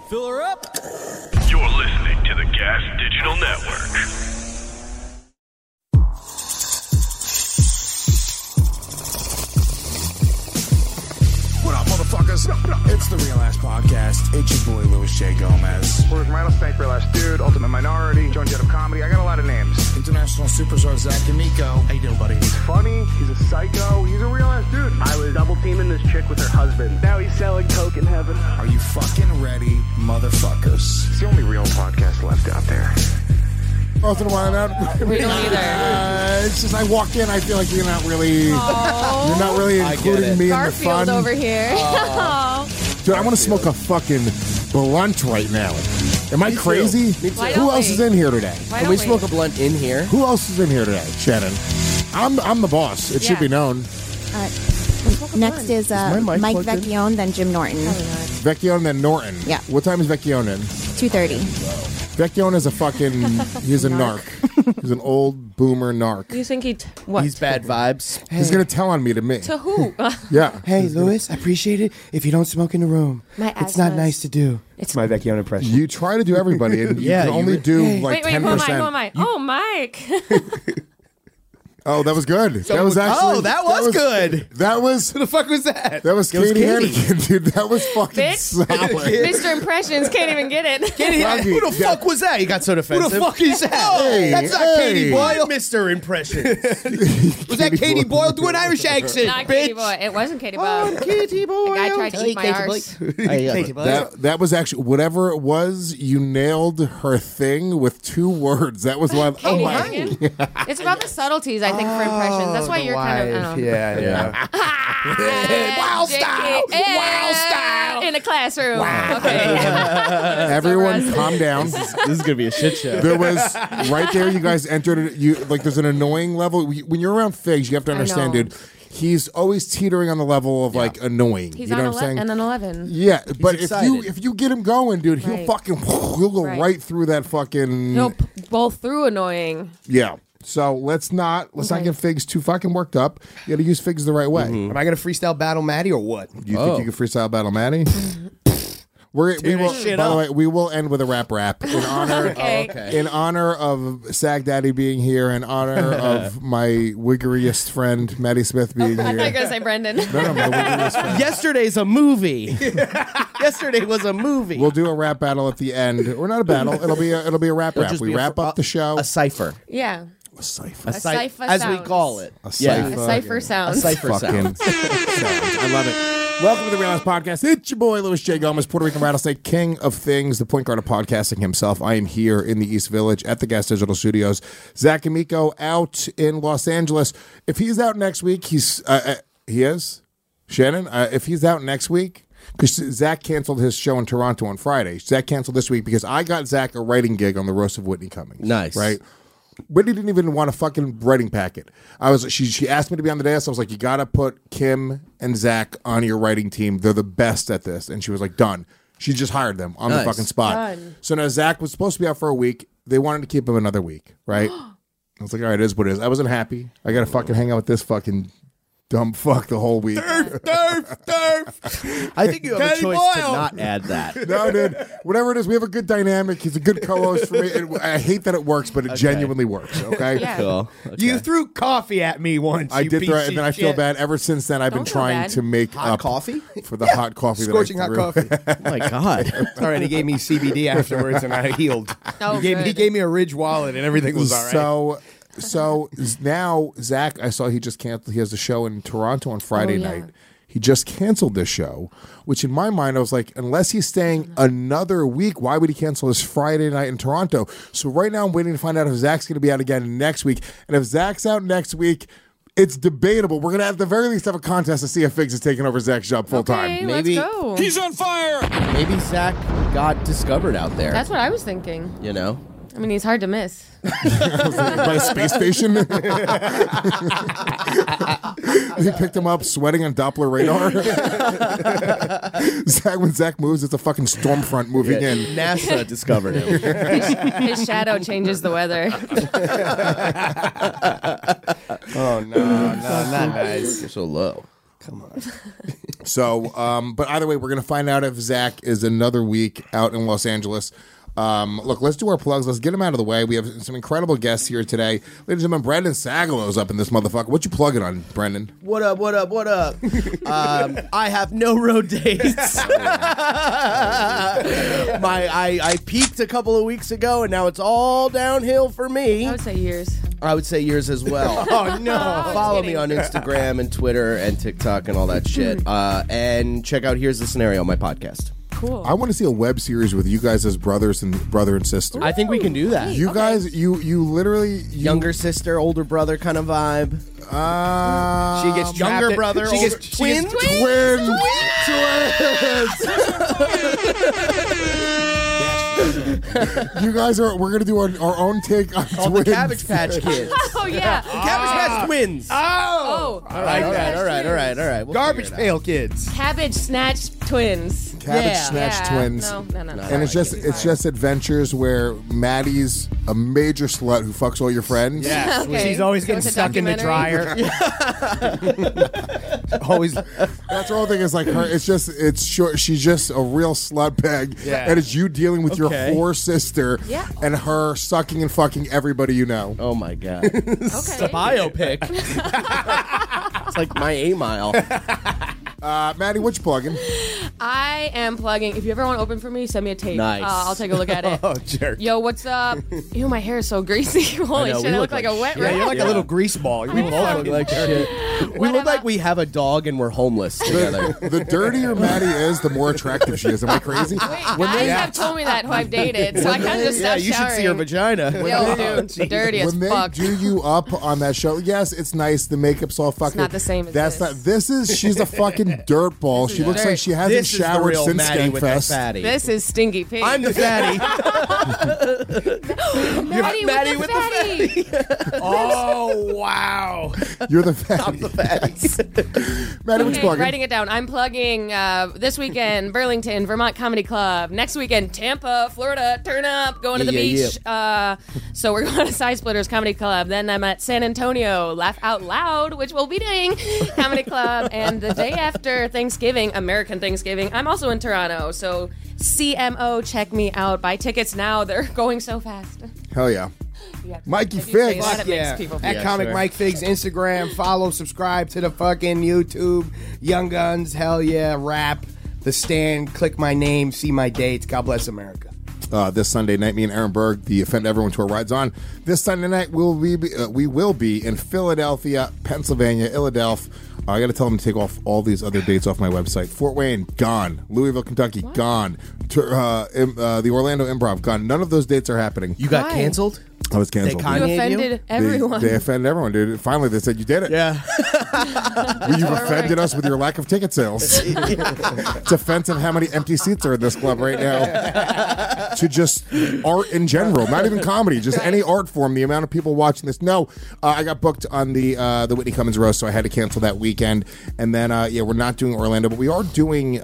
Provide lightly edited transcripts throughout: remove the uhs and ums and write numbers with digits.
Fill her up. You're listening to the Gas Digital Network. What up, motherfuckers? It's the Real Ass Podcast. It's your boy, Louis J. Gomez. We're with Rattlesnake, Real Ass Dude, Ultimate Minority, Joan Jett of Comedy. I got a lot of names. International superstar Zach D'Amico. How you doing, buddy? He's funny. He's a psycho. He's a real ass dude. I was double teaming this chick with her husband. Now he's selling coke in heaven. Are you fucking ready, motherfuckers? It's the only real podcast left out there. Both of them want out. We don't either. It's just I walk in, I feel like you're not really including me in the fun. Garfield over here. Dude, I want to smoke a fucking blunt right now. Am I crazy? Me too. Why Who don't else we? is in here today? Why Can don't we smoke a blunt in here? Who else is in here today, Shannon? I'm the boss. It should Yeah. be known. Next is my mic Mike plugged in? Vecchione, then Jim Norton. Vecchione, then Norton. Yeah. What time is Vecchione in? 2:30. Vecchione is a fucking, he's a narc. He's an old boomer narc. You think what? He's bad vibes. He's going to tell on me to me. To who? Yeah. Hey, Louis, I appreciate it if you don't smoke in the room. My It's not asthma's- nice to do. It's my Vecchione impression. You try to do everybody, and you can only do like Wait, 10%. who am I? Oh, Mike. Oh, that was good. That was actually. that was good. That was. Who the fuck was that? That was It was Katie Katie. Hannigan, dude. That was fucking Bitch. solid. Mr. Impressions can't even get it. Who the fuck was that? He got so defensive. Who the fuck is that? Hey, That's not hey. Katie Boyle. Mr. Impression. Was that Katie Boyle doing Irish accent, Not bitch? Katie Boy. It wasn't Katie Boy. Katie Boyle. The guy tried to eat my arse. That was actually whatever it was. You nailed her thing with 2 words. That was one. Oh Katie my! Hannigan. It's about the subtleties, I think, for impressions. That's why you're kind of. Yeah. Wild style. Wild style. In a classroom. Okay. Everyone, calm down. This is gonna be a shit show. There was right there. You guys entered it. You like. There's an annoying level when you're around Figs. You have to understand, know. dude. He's always teetering on the level of like annoying. He's you know on what I'm saying? and an 11. Yeah, but excited. if you get him going, dude, he'll Right. fucking he'll go Right. right through that fucking Nope. Both through annoying. yeah. So let's not get Figs too fucking worked up. You got to use Figs the right way. Am I gonna freestyle battle Maddie or what? You think you can freestyle battle Maddie? We will. shit By the up. way, we will end with a rap in honor. Okay. In honor of Sag Daddy being here, in honor of my wiggeriest friend Maddie Smith being I thought you were here. going to say Brendan. No, my wiggeriest friend. Yesterday's a movie. Yesterday was a movie. We'll do a rap battle at the end, or not a battle. It'll be a rap. just We be a wrap up the show. A cipher. Yeah. A cipher. A cipher as we sounds. call it. A Yeah. A cipher A sounds. cipher Fucking sound. sounds. I love it. Welcome to the Real Ass Podcast. It's your boy, Louis J. Gomez, Puerto Rican Rattlesnake, king of things, the point guard of podcasting himself. I am here in the East Village at the Gas Digital Studios. Zach D'Amico out in Los Angeles. If he's out next week, he is? Shannon? If he's out next week, because Zach canceled his show in Toronto on Friday. Zach canceled this week because I got Zach a writing gig on the Roast of Whitney Cummings. Nice. Right? Whitney didn't even want a fucking writing packet. She asked me to be on the dais. I was like, you gotta put Kim and Zach on your writing team. They're the best at this. And she was like, done. She just hired them on the Nice. fucking spot. Done. So now Zach was supposed to be out for a week. They wanted to keep him another week, right? I was like, all right, it is what it is. I wasn't happy. I gotta fucking hang out with this fucking dumb fuck the whole week. I think you have Katie a choice to Boyle. not add that. No, dude. Whatever it is, we have a good dynamic. He's a good co-host for me. I hate that it works, but it genuinely works. Okay. Yeah. Cool. You threw coffee at me once. I you did piece throw, of and then I feel shit. bad. Ever since then, I've been Don't feel trying bad. to make Hot up coffee? for the hot coffee. Scorching that hot I threw. coffee. Oh my god. All right, he gave me CBD afterwards, and I healed. Oh, he good. gave me a Ridge wallet, and everything was all right. So now Zach, I saw he just canceled. He has a show in Toronto on Friday Oh, yeah. night. He just canceled this show, which in my mind I was like, unless he's staying another week, why would he cancel his Friday night in Toronto? So right now I'm waiting to find out if Zach's going to be out again next week, and if Zach's out next week. It's debatable. We're going to at the very least have a contest to see if Figs is taking over Zach's job full time. Okay, Maybe- let's go. He's on fire. Maybe Zach got discovered out there. That's what I was thinking. You know? I mean, he's hard to miss. By a space station. They picked him up sweating on Doppler radar. When Zach moves, it's a fucking storm front moving in. NASA discovered him. His shadow changes the weather. Oh no, not nice. You're so low. Come on. So, but either way, we're going to find out if Zach is another week out in Los Angeles. Look, let's do our plugs. Let's get them out of the way. We have some incredible guests here today. Ladies and gentlemen, Brendan Sagalow's up in this motherfucker. What you plugging on, Brendan? What up? I have no road dates. I peaked a couple of weeks ago, and now it's all downhill for me. I would say years. I would say yours as well. Oh, no. Follow me on Instagram and Twitter and TikTok and all that shit. And check out Here's the Scenario, my podcast. Cool. I want to see a web series with you guys as brother and sister. I think we can do that. You guys, you literally... Younger sister, older brother kind of vibe. She gets Younger brother, She older gets twins. Twins! You guys we're going to do our own take on All twins. the Cabbage Patch Kids. Oh, yeah. Cabbage Patch Twins. Oh. All right. We'll Garbage figure it out. Pail Kids. Cabbage Snatch Twins. Cabbage Snatch Twins. No. And it's just adventures where Maddie's a major slut who fucks all your friends. Yeah, Okay. she's always So getting it's a stuck in the dryer. Always. That's the whole thing. Is like her. It's short. She's just a real slut bag, Yeah. and it's you dealing with your Okay. whore sister, Yeah. and her sucking and fucking everybody you know. Oh my god. Okay. Biopic. It's like my 8 Mile. Maddie, what you plugging? I am plugging. If you ever want to open for me, send me a tape. Nice. I'll take a look at it. Oh, jerk. Yo, what's up? Ew, my hair is so greasy. Holy know, shit, we I look look like a like wet shit. Yeah, rat. you're like a little grease ball. You're We both look like shit. We look like we have a dog and we're homeless together. The dirtier Maddie is, the more attractive she is. Am I crazy? Guys have told me that who I've dated, so I kind of just Yeah, stopped you should see her showering. vagina. Yo, dude, dirty as When they fuck. do you up on that show, yes, it's nice. The makeup's all fucking. not the same as That's this. not. This is. She's a fucking dirt ball. She looks dirt. like she hasn't This is the showered real since Maddie with the Skankfest. fatty. This is Stinky Pig. I'm the fatty. Maddie with the fatty. Oh, wow. You're the fatty. I'm the fatty. Maddie, what you Okay, plugging? writing it down. I'm plugging this weekend, Burlington, Vermont Comedy Club. Next weekend, Tampa, Florida. Turn up, going to the Yeah, beach. So we're going to Side Splitters Comedy Club. Then I'm at San Antonio, Laugh Out Loud, which we'll be doing, Comedy Club. And the day after Thanksgiving, American Thanksgiving, I'm also in Toronto. So CMO, check me out. Buy tickets now. They're going so fast. Hell yeah. Yeah. Mikey If you say Fix. that, it makes Yeah. people At feel Comic sure. Mike Figs, Instagram, follow, subscribe to the fucking YouTube, Young Guns, hell yeah, rap, The Stand, click my name, see my dates. God bless America. This Sunday night, me and Aaron Berg, the Offend Everyone tour, rides on. This Sunday night, we will be in Philadelphia, Pennsylvania, Philadelphia. I got to tell them to take off all these other dates off my website. Fort Wayne, gone. Louisville, Kentucky, gone. The Orlando Improv, gone. None of those dates are happening. You got Why? canceled? I was canceled. They You Kanye offended everyone. They offended everyone, dude. Finally, they said you did it. Yeah. You've offended us with your lack of ticket sales. It's offensive how many empty seats are in this club right now. To just art in general, not even comedy, just any art form. The amount of people watching this. No, I got booked on the Whitney Cummings roast, so I had to cancel that weekend. And then we're not doing Orlando, but we are doing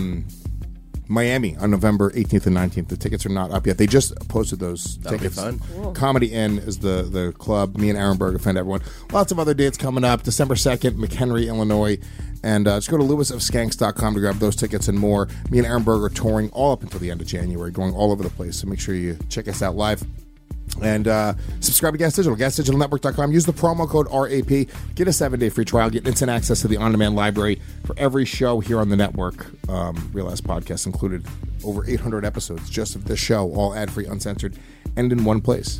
Miami on November 18th and 19th. The tickets are not up yet. They just posted those tickets. Be fun. Cool. Comedy Inn is the club. Me and Aaron Berg offend everyone. Lots of other dates coming up. December 2nd, McHenry, Illinois. And just go to lewisofskanks.com to grab those tickets and more. Me and Aaron Berg are touring all up until the end of January, going all over the place. So make sure you check us out live. And subscribe to Gas Digital, gasdigitalnetwork.com. Use the promo code RAP. Get a 7-day free trial. Get instant access to the on-demand library for every show here on the network. Real Ass Podcast included. Over 800 episodes just of this show, all ad-free, uncensored, and in one place.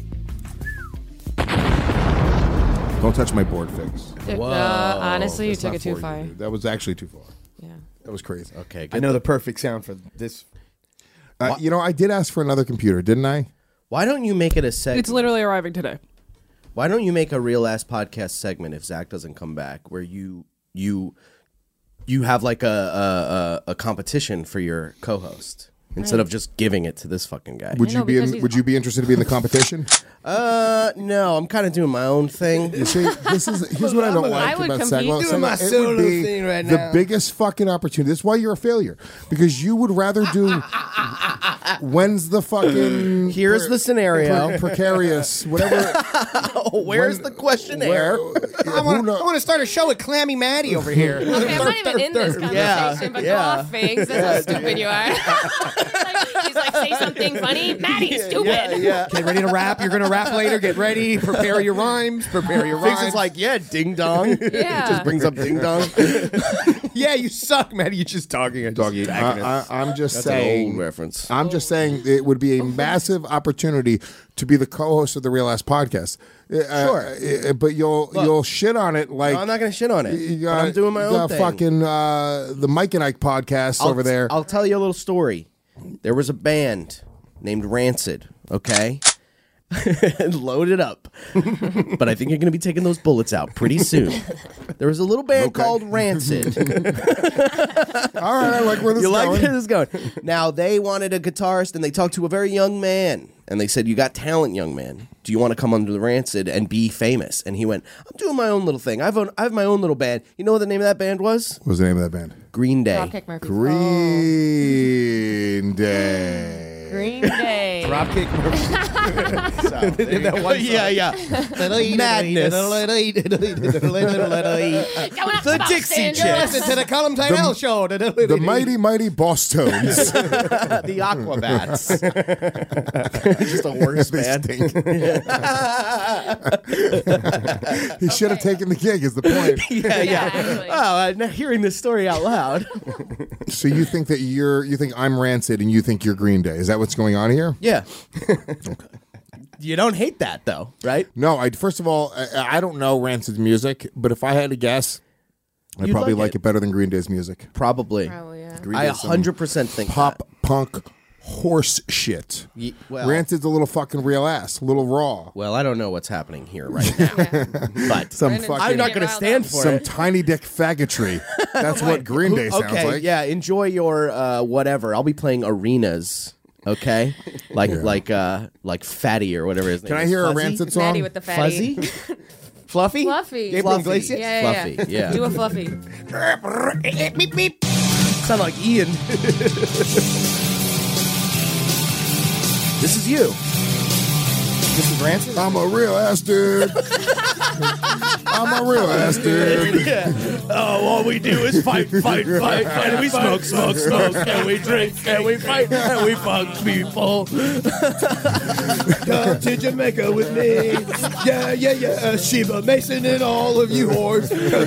Don't touch my board, Fix. Honestly, you That's took not it too for far. you, dude. That was actually too far. Yeah. That was crazy. Okay, I good. know the perfect sound for this. I did ask for another computer, didn't I? Why don't you make it a segment? It's literally arriving today. Why don't you make a Real Ass Podcast segment if Zach doesn't come back, where you have like a competition for your co-host instead of just giving it to this fucking guy? Would I know, you be because he's- Would you be interested to be in the competition? No, I'm kind of doing my own thing. You see, here's what I don't like I would about compete. Segwell. Doing my Segwell, it solo would be thing right the now. biggest fucking opportunity. That's why you're a failure, because you would rather do when's the fucking Here's the scenario. precarious whatever. Where's the questionnaire? I want to start a show with Clammy Maddie over here. Okay, I'm not even in this conversation, but go off, Figs. That's how stupid you are. He's like, say something funny. Maddie, stupid. Get ready to rap. You're going to rap later. Get ready. Prepare your rhymes. Figs is like, yeah, ding dong. Yeah. Just brings up ding dong. Yeah, you suck, Maddie. You're just talking. Doggy, I'm just That's saying. an old reference. I'm just saying it would be a massive opportunity to be the co-host of the Real Ass Podcast. Sure, but you'll shit on it like No, I'm not going to shit on it. you But got, I'm doing my you own got thing. fucking the Mike and Ike podcast over there. I'll tell you a little story. There was a band named Rancid, okay? Load it up. But I think you're going to be taking those bullets out pretty soon. There was a little band called Rancid. All right, I like where this You is like going. where this is going. Now, they wanted a guitarist, and they talked to a very young man. And they said, you got talent, young man. Do you want to come under the Rancid and be famous? And he went, I'm doing my own little thing. I have my own little band. You know what the name of that band was? What was the name of that band? Green Day. Dropkick Murphys. Green Day. Green Day. Dropkick Murphys. That one song. Yeah. Madness. Going up The box Dixie stand. Chicks. Listen to the Column Tyrell show. The Mighty Mighty Boss Tones. The Aquabats. Just a worse band. He should have taken the gig. Is the point? Yeah, actually. Oh, now hearing this story out loud. So you think that you think I'm Rancid and you think you're Green Day? Is that what's going on here? Yeah. You don't hate that, though, right? No. First of all, I don't know Rancid's music, but if I had to guess, I'd You'd probably like like it better than Green Day's music. Probably. Probably, yeah. Green I Day's some 100% think pop punk horse shit. Well, Rancid's a little fucking real ass, a little raw. well, I don't know what's happening here right now, but Some Brandon's fucking I'm not Get going to riled stand up. for some it. tiny dick faggotry. That's what Green Day sounds Okay, like. yeah, enjoy your whatever. I'll be playing arenas. Okay, like Fatty or whatever his name. Can I is. hear a Fuzzy? Rancid song? Maddie with the fatty. Fuzzy? Fluffy? Fluffy. Gabriel Fluffy. Iglesias? Yeah. Fluffy, yeah. Do a fluffy. Beep, beep. Sound like Ian. This is you. This is Rancid? I'm a real ass dude. I'm a real ass dude. Oh, all we do is fight. And we smoke. And we drink. And we fight. And we fuck people. Come to Jamaica with me. Yeah. Sheba Mason and all of you whores.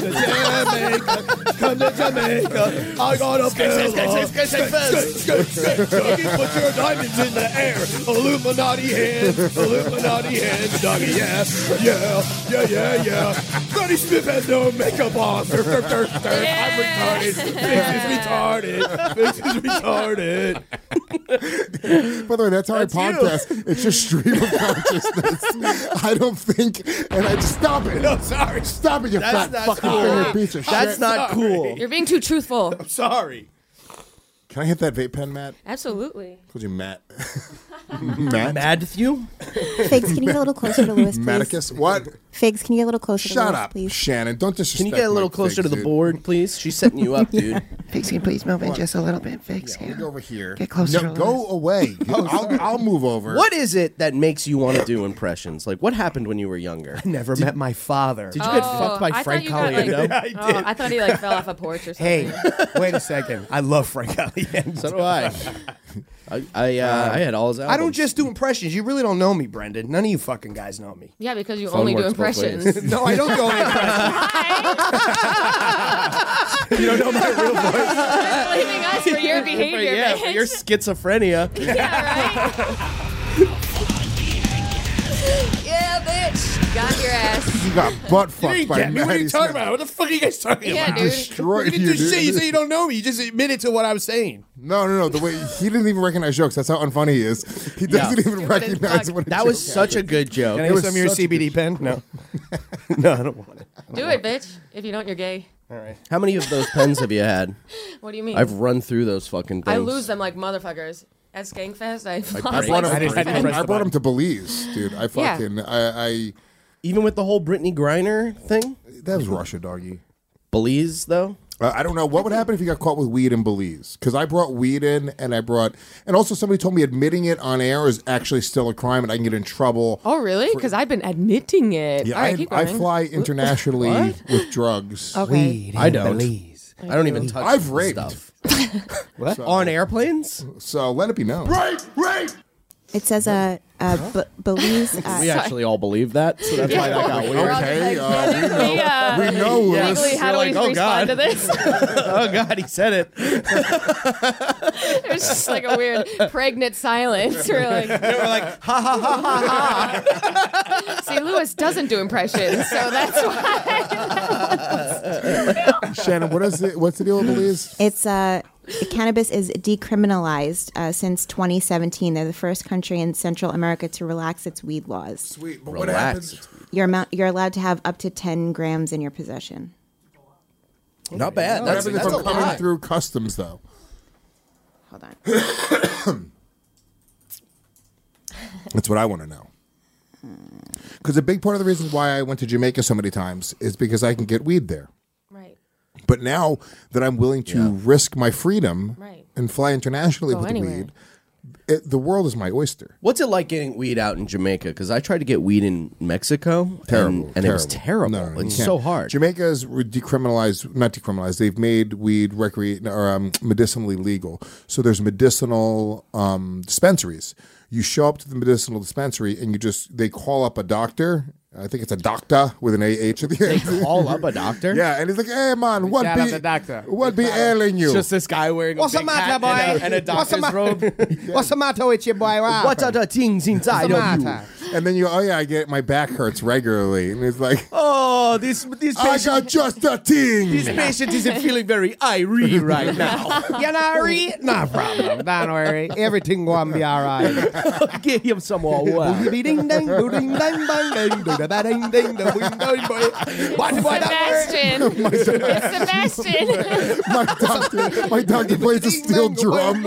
Come to Jamaica. I got a bill. Put your diamonds in the air. Illuminati hands, doggy, yeah. Freddie Smith has no makeup on. I'm retarded. Fix is retarded. By the way, that's how That's I you. podcast. It's just stream of consciousness. I don't think, and I just stop it. No, sorry. Stop it, you That's fat not fucking cool. finger piece of That's shit. not cool. You're being too truthful. I'm sorry. Can I hit that vape pen, Matt? Absolutely. Told you, Matt. Matt? Matthew? Figs, can you get a little closer to Lewis, please? Maticus? What? Figs, can you get a little closer to Shut Lewis, up, please? Shannon. Don't disrespect Can you get a little my closer to figs, the dude. board, please? She's setting you up, dude. Figs, can you please move in just a little bit? Figs, Let me go over here. Get closer No, to go Lewis. away. I'll move over. What is it that makes you want to do impressions? Like, what happened when you were younger? Never met my father. Did you get fucked by I Frank thought you got, Caliendo? I thought he fell off a porch or something. Hey, wait a second. I love Frank Caliendo. So do I. I had all his albums. I don't just do impressions. You really don't know me, Brendan. None of you fucking guys know me. Yeah, because you Phone only do works both impressions. ways. No, I don't do any impressions. You don't know my real voice. Blaming us for your behavior, Yeah, bitch. for your schizophrenia. Yeah, right? Yeah, bitch. Got your ass. You got butt fucked by What are Maddie you talking Smith. about? What the fuck are you guys talking Yeah, about? dude. Destroyed You you, just say dude. you don't know me. You just admitted to what I was saying. No. The way he didn't even recognize jokes. That's how unfunny he is. He doesn't even Stupid as recognize fuck. what a That joke was is. such a good joke. Can I It get was some of your such a CBD pen? No. No, I don't want it. Do it, bitch. If you don't, you're gay. All right. How many of those pens have you had? What do you mean? I've run through those fucking things. I lose them like motherfuckers. At Skankfest, I I lost brought like him. I didn't press I the brought him button. to Belize, dude. I fucking I Even with the whole Brittany Griner thing? that was Russia, doggy. Belize, though? I don't know. What would happen if you got caught with weed in Belize? Because I brought weed in, and also somebody told me admitting it on air is actually still a crime, and I can get in trouble. Oh, really? Because I've been admitting it. Yeah, All right, keep I going. fly internationally with drugs. Okay. Weed I in don't. Belize. I don't even touch I've raped. stuff. What? On airplanes? So let it be known. It says Belize. We actually all believe that, so that's why that got weird. We're all Okay, just we know, Lewis. Legally, how do we You're like, oh, respond God. to this? Oh God, he said it. It was just like a weird pregnant silence. We're like, We're like, ha ha ha ha ha. see, Lewis doesn't do impressions, so that's why. Shannon, what's the deal with Belize? It's cannabis is decriminalized since 2017. They're the first country in Central America to relax its weed laws. Sweet, but what Relax. happens? You're allowed to have up to 10 grams in your possession. Not bad. What That's, happens if that's a I'm coming lot. through customs, though? Hold on. That's what I want to know. Because a big part of the reason why I went to Jamaica so many times is because I can get weed there. Right. But now that I'm willing to risk my freedom Right. and fly internationally Go with anywhere. weed, the world is my oyster. What's it like getting weed out in Jamaica? Because I tried to get weed in Mexico, Terrible, and it was terrible. No, you It's can't. so hard. Jamaica is not decriminalized. They've made weed medicinally legal. So there's medicinal dispensaries. You show up to the medicinal dispensary and they call up a doctor. I think it's a doctor with an AH at the end. Call up a doctor. Yeah, and he's like, "Hey man, what Shout out be the doctor. what be ailing you?" Just this guy wearing What's a the big matter, hat boy? and a What's the doctor's robe. What's the matter with you, boy? What are the things inside What's the of you? matter? And then I get my back hurts regularly, and it's like, Oh, this I patient, got just a thing. this patient isn't feeling very irie right now. You know, Reed? No problem. Don't worry. Everything gonna be all right. Give him some more water. Ding ding ding ding ding ding ding ding ding. Sebastian. It's Sebastian. my doctor plays a steel drum.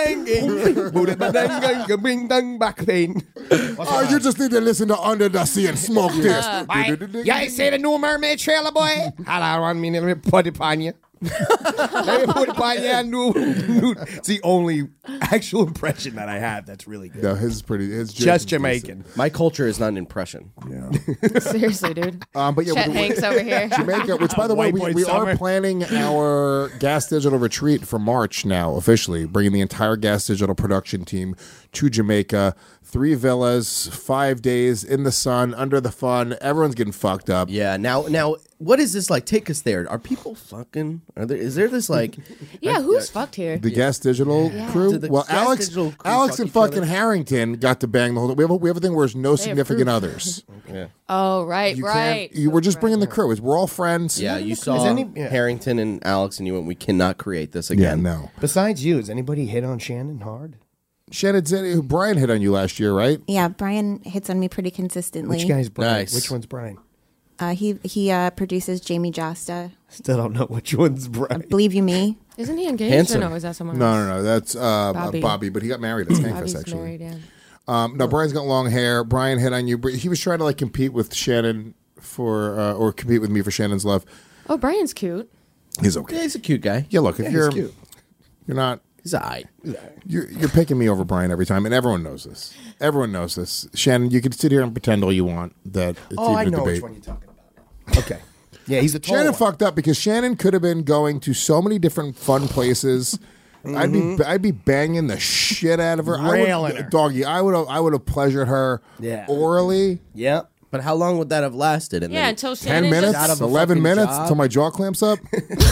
Back pain. Oh, you just need to listen to Under the Sea and smoke this. Yeah, I say the new mermaid trailer, boy. Hold on 1 minute. Let me put it on you. Let me put it on you. It's the only actual impression that I have that's really good. No, his is pretty. Just Jamaican. My culture is not an impression. Seriously, dude. But yeah, Chet Hanks over here. Jamaica, which by the way, White boy we summer. are planning our Gas Digital retreat for March now, officially, bringing the entire Gas Digital production team to Jamaica. 3 villas, 5 days in the sun, under the fun. Everyone's getting fucked up. Yeah. Now, what is this like? Take us there. Are people fucking? Is there this like? Yeah, who's fucked here? The Gas Digital crew. Did the Well, Gas Alex Digital crew Alex fuck and each other? fucking Harrington got to bang the whole. We have a thing where there's no significant others. Oh, right, You right. can't. We're just bringing the crew. We're all friends. Yeah, you saw Harrington and Alex, and you went. We cannot create this Yeah, again. no. Besides you, has anybody hit on Shannon hard? Shannon, Brian hit on you last year, right? Yeah, Brian hits on me pretty consistently. Which guy's Brian? Nice. Which one's Brian? He produces Jamie Josta. Still don't know which one's Brian. Believe You Me. Isn't he engaged Handsome. or no? Is that someone else? No. That's Bobby, but he got married at Skankfest, Bobby's actually. married, yeah. No, Brian's got long hair. Brian hit on you. But he was trying to compete with Shannon or compete with me for Shannon's love. Oh, Brian's cute. He's Yeah, okay. he's a cute guy. Yeah, look, if he's you're cute. you're not He's alright. you're picking me over Brian every time, and everyone knows this. Everyone knows this. Shannon, you can sit here and pretend all you want that it's Oh, I even a know debate. which one you're talking about now. Okay. Yeah, he's the tall Shannon one. fucked up because Shannon could have been going to so many different fun places. I'd be banging the shit out of her. Railing her. Doggy. I would have pleasured her Yeah. orally. Yep. But how long would that have lasted? And Yeah, then, until 10 Shannon minutes, out of a 11 fucking minutes job. until my jaw clamps up.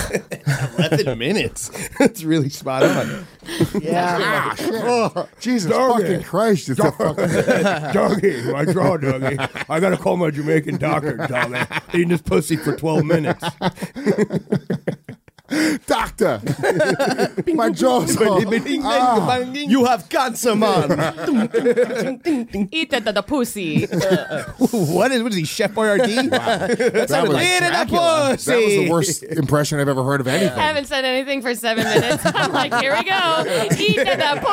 11 minutes. That's really spot on. Ah, shit. Jesus fucking Christ. It's a fucking Doggy, my jaw, doggy. I gotta call my Jamaican doctor, doggy. Eating this pussy for 12 minutes. doctor. My jaw's off. you have cancer, man. eat the pussy. What is he, Chef Boyardee? That sounded like was- Dracula. That was the worst impression I've ever heard of anything. I haven't said anything for 7 minutes. I'm like, here we go. Eat the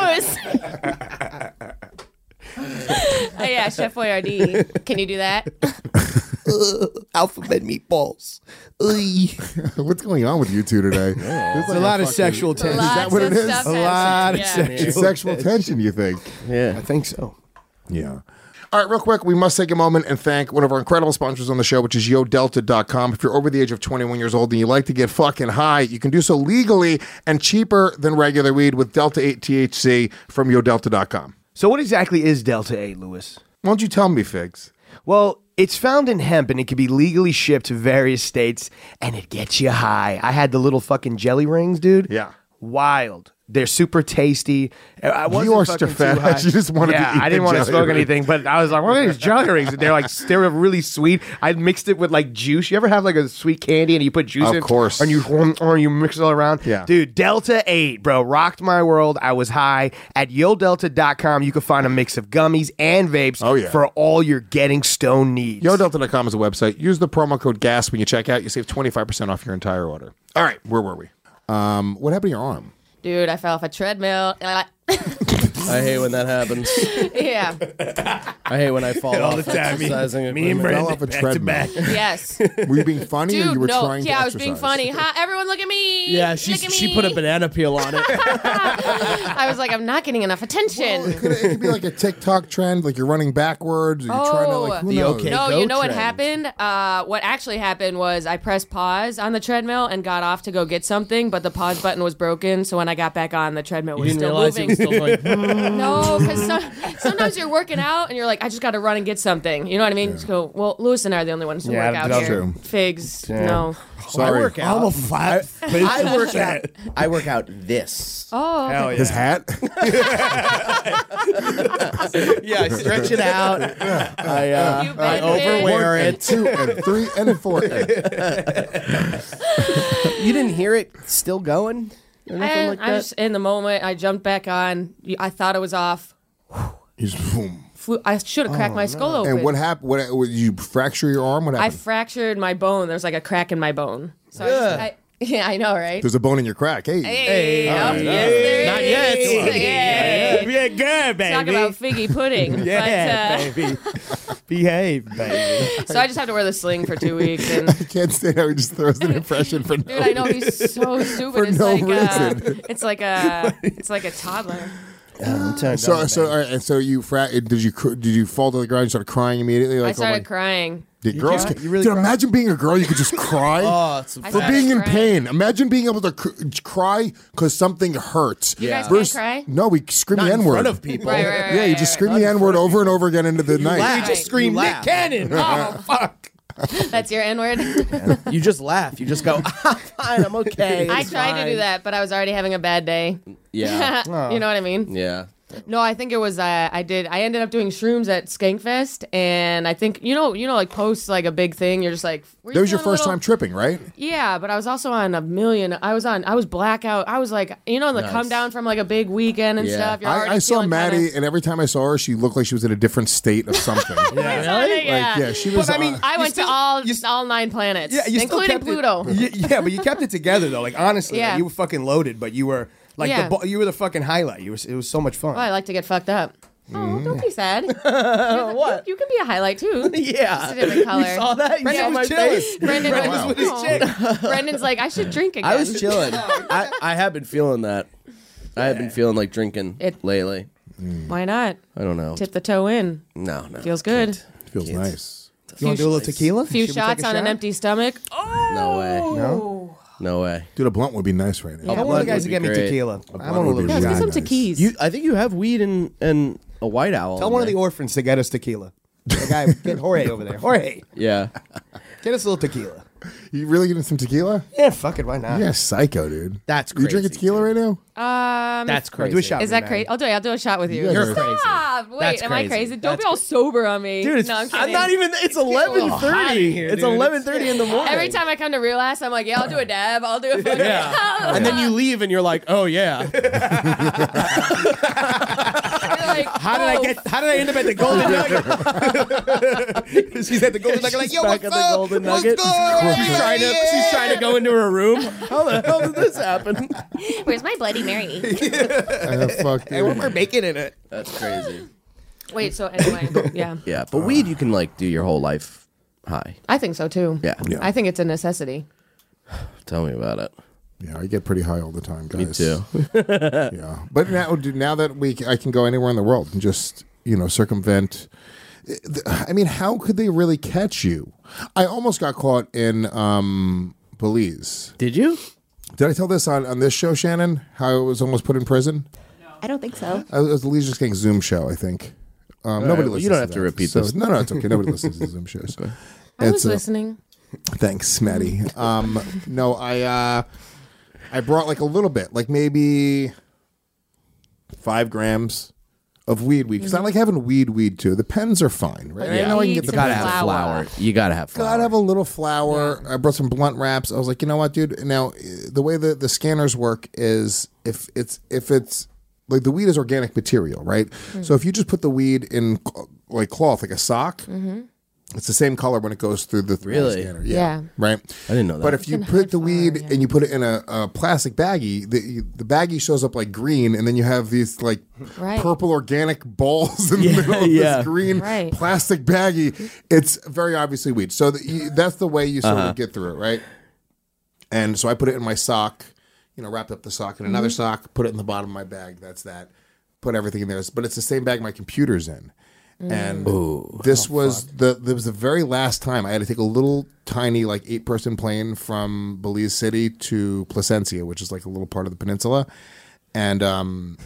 puss. Oh, yeah, Chef Boyardee. Can you do that? Alphabet meatballs. What's going on with you two today? There's a lot of sexual tension. Lots that what of it is? stuff A happening. lot of Yeah. Sexual tension, you think? Yeah. I think so. Yeah. All right, real quick, we must take a moment and thank one of our incredible sponsors on the show, which is YoDelta.com. If you're over the age of 21 years old and you like to get fucking high, you can do so legally and cheaper than regular weed with Delta 8 THC from YoDelta.com. So what exactly is Delta 8, Lewis? Why don't you tell me, Figs? Well, it's found in hemp and it can be legally shipped to various states and it gets you high. I had the little fucking jelly rings, dude. Yeah. Wild. They're super tasty. I wasn't You are fucking such a fat too high. ass. You just wanted to eat I didn't the want to jelly smoke rings. anything, but I was like, what are these jelly rings? And they were really sweet. I mixed it with like juice. You ever have like a sweet candy and you put juice Of in it? course. And you mix it all around? Yeah. Dude, Delta 8, bro, rocked my world. I was high. At YoDelta.com, you can find a mix of gummies and vapes Oh, yeah. for all your getting stone needs. YoDelta.com is a website. Use the promo code GAS when you check out. You save 25% off your entire order. All right, where were we? What happened to your arm? Dude, I fell off a treadmill. I hate when that happens. Yeah. I hate when I fall All off the time. exercising Me and equipment. Fell Brandon off a back to treadmill. back. Yes. Were you being funny or Dude, you were no. trying to Yeah, I was being exercise? funny. Ha, everyone look at me. Yeah, Look at she me. put a banana peel on it. I was like, I'm not getting enough attention. It could be like a TikTok trend, like you're running backwards, or you're trying to like who The knows? okay. No, Go you know what trend. happened? What actually happened was I pressed pause on the treadmill and got off to go get something, but the pause button was broken. So when I got back on, the treadmill You was didn't still realize moving. it was still going. No, because sometimes you're working out and you're like, I just got to run and get something. You know what I mean? Just go. Well, Lewis and I are the only ones who Yeah, work out that's here. true. Figs, no. Sorry. I work out. I'm a fat I work out. I work out this. Oh, Hell yeah. His hat? Yeah, I stretch it out. You I bend overwear and it. 2 and 3 and 4. You didn't hear it still going? Or nothing like I that? just in the moment. I jumped back on. I thought it was off. He's boom. I should have cracked my skull open. And what happened? What you fracture your arm? What I happened? fractured my bone. There's like a crack in my bone. So yeah, I know, right? There's a bone in your crack. Hey. Hey, All right. yes, there Not is. yet. Yay. Yeah, good, baby. Talk about figgy pudding. baby. Behave, baby. But, so I just have to wear the sling for 2 weeks. And I can't stand how he just throws an impression for dude, I know he's so stupid. For It's no like reason. it's like a toddler. So all right, and so you did you fall to the ground and started crying immediately? Like, I started crying. Did girls? cried? You really Dude, cried? imagine being a girl. You could just cry. Oh, it's I For started being in crying. pain. Imagine being able to cry because something hurts. You guys Versus- can't cry? No, we scream not the in N-word. front of people. Right. Yeah, you just scream the N-word over and over again into the night. laugh. You just scream You Nick laugh. Cannon. Oh, fuck. That's your N-word. You just laugh. You just go, fine, I'm okay. I it's tried to fine." do that, but I was already having a bad day. Yeah. You know what I mean? Yeah. No, I think it was I ended up doing shrooms at Skankfest, and I think you know like post like a big thing. You're just like were you That was your feeling a first little- time tripping, right? Yeah, but I was also on a million. I was blackout. I was like the Nice. come down from like a big weekend and Yeah. stuff. You're already I saw feeling Maddie, kinda- and every time I saw her, she looked like she was in a different state of something. Yeah. Like, yeah, she was. But I mean, I You went still- to all 9 planets, Yeah, you still including kept it- Pluto. Yeah, but you kept it together though. Like honestly, Yeah. like, you were fucking loaded, but you were like Yeah. you were the fucking highlight. It was so much fun. Well, I like to get fucked up. Mm-hmm. Oh, don't be sad. What? You can be a highlight too. Yeah. Just a different color. You saw that? You Brendan saw my was chilling. face? Brendan Brendan was was with his chick. Brendan's like, I should drink again. I was chilling. I have been feeling that. I have been feeling like drinking lately. Why not? I don't know. Tip the toe in. No. Feels good. It feels nice. You want to do a little tequila? Few Should we shots take a on an shot? empty stomach. Oh, No way. No. No way. Dude, a blunt would be nice right now. I want blood the guys would to be get me great. tequila. I blood want a would little. be let's really get some nice. tequila. I think you have weed and a white owl. Tell in one of there. the orphans to get us tequila. The guy, get Jorge over there. Jorge, Yeah. get us a little tequila. You really getting some tequila? Yeah, fuck it. Why not? You're a psycho, dude. That's You drinking crazy, tequila right now? That's crazy. Do a shot. Is that crazy? I'll do a shot with you. guys You're are- crazy. Stop! Wait, That's am I crazy. crazy? Don't That's be all sober on me. Dude, it's, no, I'm I'm kidding. not even. It's 11:30. here, It's dude. 11:30 in the morning. Every time I come to Real Ass, I'm like, yeah, I'll do a dab. I'll do a fucking. Yeah. And then you leave and you're like, oh yeah. like, How did I end up at the Golden Nugget? She's at the Golden Nugget like, yo, Back what's at the up? Golden What's Nugget. good? She's trying to go into her room. How the hell did this happen? Where's my Bloody Mary? Fuck, Hey, what dude. more bacon in it? That's crazy. Wait, so anyway, yeah. Yeah, but weed you can like do your whole life high. I think so too. Yeah. I think it's a necessity. Tell me about it. Yeah, I get pretty high all the time, guys. Me too. Yeah, but now that I can go anywhere in the world and just circumvent. I mean, how could they really catch you? I almost got caught in Belize. Did you? Did I tell this on this show, Shannon? How I was almost put in prison? I don't think so. It was the Leisure King Zoom show, I think. Nobody well, listens. you don't to have to that. repeat So- this. No, it's okay. Nobody listens to Zoom shows. I was It's, listening. Thanks, Maddie. No, I brought like a little bit, like maybe 5 grams of weed because I like having weed too. The pens are fine, right? Yeah. I know I can Need get the to Gotta pens. have flour. You gotta have flour. Gotta have a little flour. I brought some blunt wraps. I was like, you know what, dude? Now the way the scanners work is if it's like the weed is organic material, right? So if you just put the weed in like cloth, like a sock, it's the same color when it goes through the 3D Really? scanner. Yeah. Right. I didn't know that. But if you put the weed and you put it in a plastic baggie, the baggie shows up like green, and then you have these like Right. purple organic balls in the middle of yeah. this green Right. plastic baggie. It's very obviously weed. So that's the way you sort of get through it, right? And so I put it in my sock, wrapped up the sock in another sock, put it in the bottom of my bag. That's that. Put everything in there. But it's the same bag my computer's in. And this was the very last time I had to take a little tiny like 8-person plane from Belize City to Placencia, which is like a little part of the peninsula, and I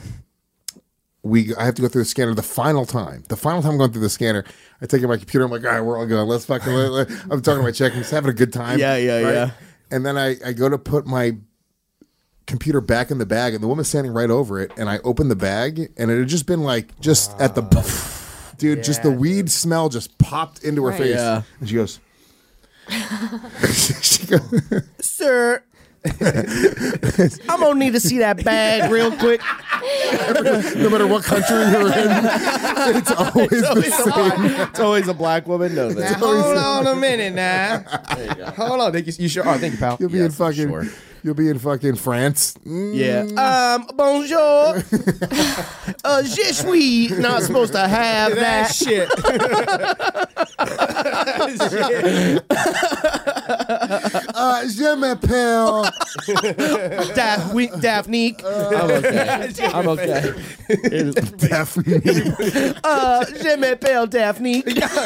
have to go through the scanner the final time I'm going through the scanner. I take out my computer. I'm like, all right, we're all going. Let's fucking. I'm talking to my check. I'm just having a good time. Yeah. And then I go to put my computer back in the bag, and the woman's standing right over it, and I open the bag, and it had just been like at the. Dude, just the weed smell just popped into her Right. face. Yeah. And she goes, she goes, Sir, I'm gonna need to see that bag real quick. no matter what country you're in, it's always the same. It's always a black woman. No, that's Hold on a minute now. Hold on. You sure? Oh, thank you, pal. You'll be Yeah, in for fucking. sure. You'll be in fucking France. Yeah. Bonjour. Je suis not supposed to have that. shit. Je m'appelle. Daphne. I'm okay. Daphne. Je m'appelle Daphne.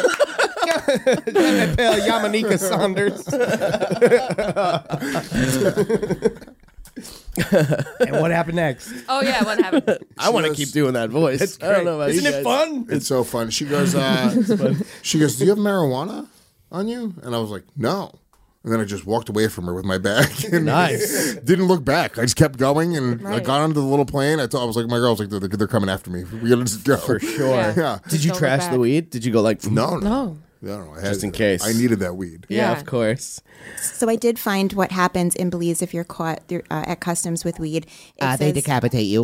Pale Yamanika Saunders. And what happened next? Oh yeah, what happened? I want to goes- keep doing that voice. I don't know about Isn't you it guys. fun? It's so fun. She goes, do you have marijuana on you? And I was like, no. And then I just walked away from her with my bag. And Nice. Didn't look back. I just kept going, and I got onto the little plane. I was like, my girl's like, they're coming after me. We gotta just go. For sure. Yeah. Did you Don't look trash back. the weed? Did you go like No. No. No. I Just in case. I needed that weed. Yeah, Yeah. of course. So I did find what happens in Belize if you're caught at customs with weed. It says- decapitate you.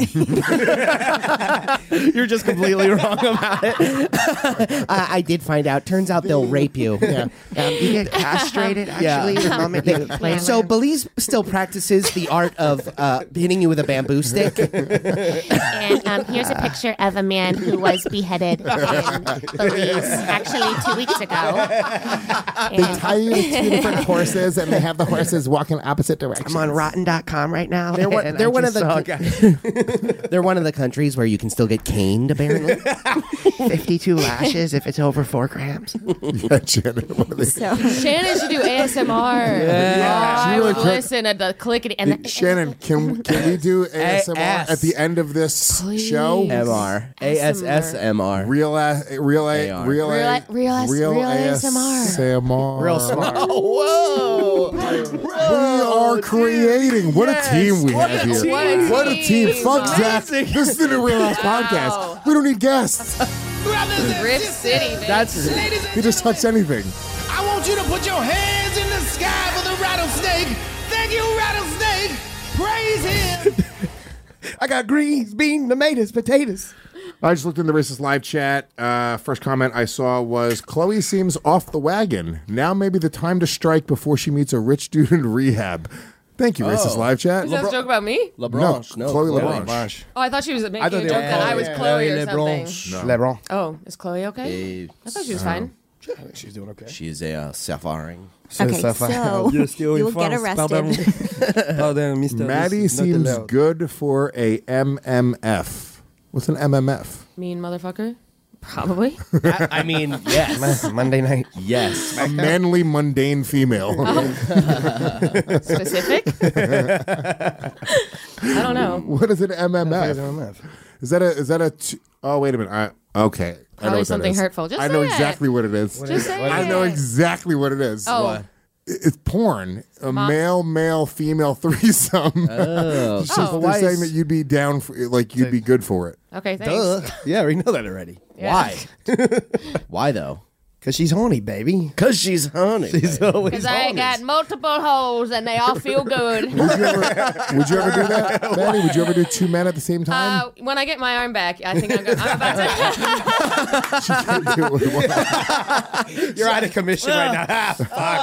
You're just completely wrong about it. I did find out. Turns out they'll rape you. Yeah. You get castrated, actually. The moment you play So Belize still practices the art of hitting you with a bamboo stick. And here's a picture of a man who was beheaded in Belize actually 2 weeks ago. They tie you to 2 different horses, and they have the horses walking opposite directions. I'm on Rotten.com right now. They're one, and they're I one of just saw the they're one of the countries where you can still get caned. Apparently, 52 lashes if it's over 4 grams. Yeah, Janet, what are they- So Shannon should do ASMR. Yeah, I She really would could. listen at the clickety and Shannon, can we do ASMR AS. at the end of this show? MR, ASSMR. Real AR. Real ASMR. ASMR. Real smart. We are creating. What a team we have here. What a team. team. Fuck Zach. This is the New Real Ass Podcast. We don't need guests. Rift City, man. That's He just touched anything. I want you to put your hands in the sky for the rattlesnake. Thank you, rattlesnake. Praise him. I got greens, beans, tomatoes, potatoes. I just looked in the Racist Live chat. First comment I saw was, Chloe seems off the wagon. Now may be the time to strike before she meets a rich dude in rehab. Thank you, Racist Live chat. Is that a joke about me? LeBlanc. No, Chloe LeBlanc. Oh, I thought she was making thought a they joke were that I was Chloe. Chloe or Lebron. something. LeBron. Oh, is Chloe okay? I thought she was fine. She's doing okay. She is a suffering. Okay, so You're still you in will get France. arrested. Pardon, Mr. Maddie This is not seems allowed. good for a MMF. What's an MMF? Mean motherfucker. Probably. I mean, yes. Monday night. Yes. A manly, mundane female. Specific. I don't know. What is an MMF? Is that a? Oh, wait a minute. Okay. I know Probably what something that is. hurtful. Just I know say it. exactly what it is. Just say I know it. exactly what it is. Oh. What? It's porn. A male, female threesome. Oh. So they're saying that you'd be down for, like you'd be good for it. Okay, thanks. Yeah, we know that already. Yeah. Why? Why though? Because she's horny, baby. Because she's honey. She's always Because I horny. got multiple holes and they all feel good. Would you ever do that, Maddie? Would you ever do two men at the same time? When I get my arm back, I think I'm about to. She can't do it with one. You're out of commission right now. Ah,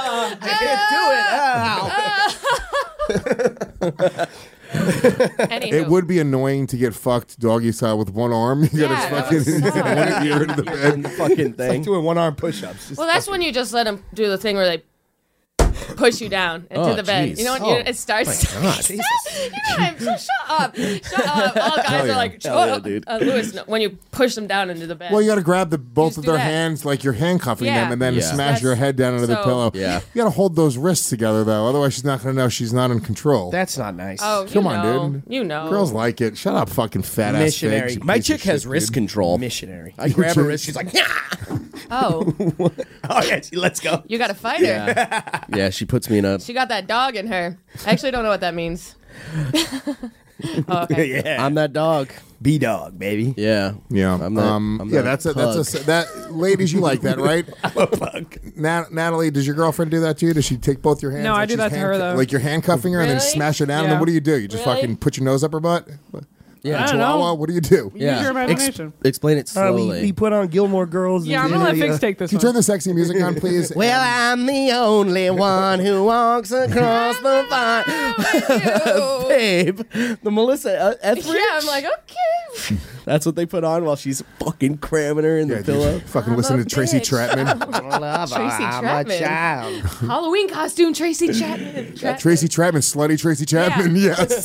fuck. I can't do it. Anywho. It would be annoying to get fucked doggy style with one arm. You gotta Yeah, that fucking would suck. one ear into the bed. Fucking It's like thing. doing one-arm push-ups. Well, that's when you just let them do the thing where they push you down into Oh, the bed. jeez. You know when Oh, it starts. Jesus. You know what shut up. Shut up. All guys Hell yeah. are like, shut Hell yeah, up. dude. Lewis, no, when you push them down into the bed. Well, you gotta grab both Just of do their that. hands like you're handcuffing Yeah. them, and then Yeah. smash That's- your head down into the so- pillow. Yeah. You gotta hold those wrists together though, otherwise she's not gonna know she's not in control. That's not nice. Oh, Come you on, know. dude. You know. Girls like it. Shut up, fucking fat ass Missionary. figs. My Piece of chick has shit, wrist dude. control. Missionary. I grab her wrist. She's like, yeah. Oh, Oh, yeah, let's go. you got a fighter. Yeah. Yeah. She puts me in a. She got that dog in her. I actually don't know what that means. Oh, okay. Yeah. I'm that dog. B-dog, baby. Yeah. Yeah, I'm that- I'm yeah. that That's that. Ladies, you like that, right? Natalie, does your girlfriend do that to you? Does she take both your hands? No, I like do she's that to her, though. Like you're handcuffing her and then Really? smash her down, and then Yeah. what do? You just Really? fucking put your nose up her butt? Yeah. I don't know. Chihuahua? What do you do? Yeah. Use your imagination. Explain it slowly. We put on Gilmore Girls. Yeah, I'm and gonna let then Figs take this Can you turn one. the sexy music on, please? Well, I'm the only one who walks across the fire. Babe, the Melissa Etheridge? Yeah, I'm like, okay. That's what they put on while she's fucking cramming her in Yeah, the pillow. dude, fucking I'm listen a to Tracy bitch. Trapman. Tracy Chapman. Halloween costume, Tracy Chapman. Tracy Chapman, slutty Tracy Chapman. Yes.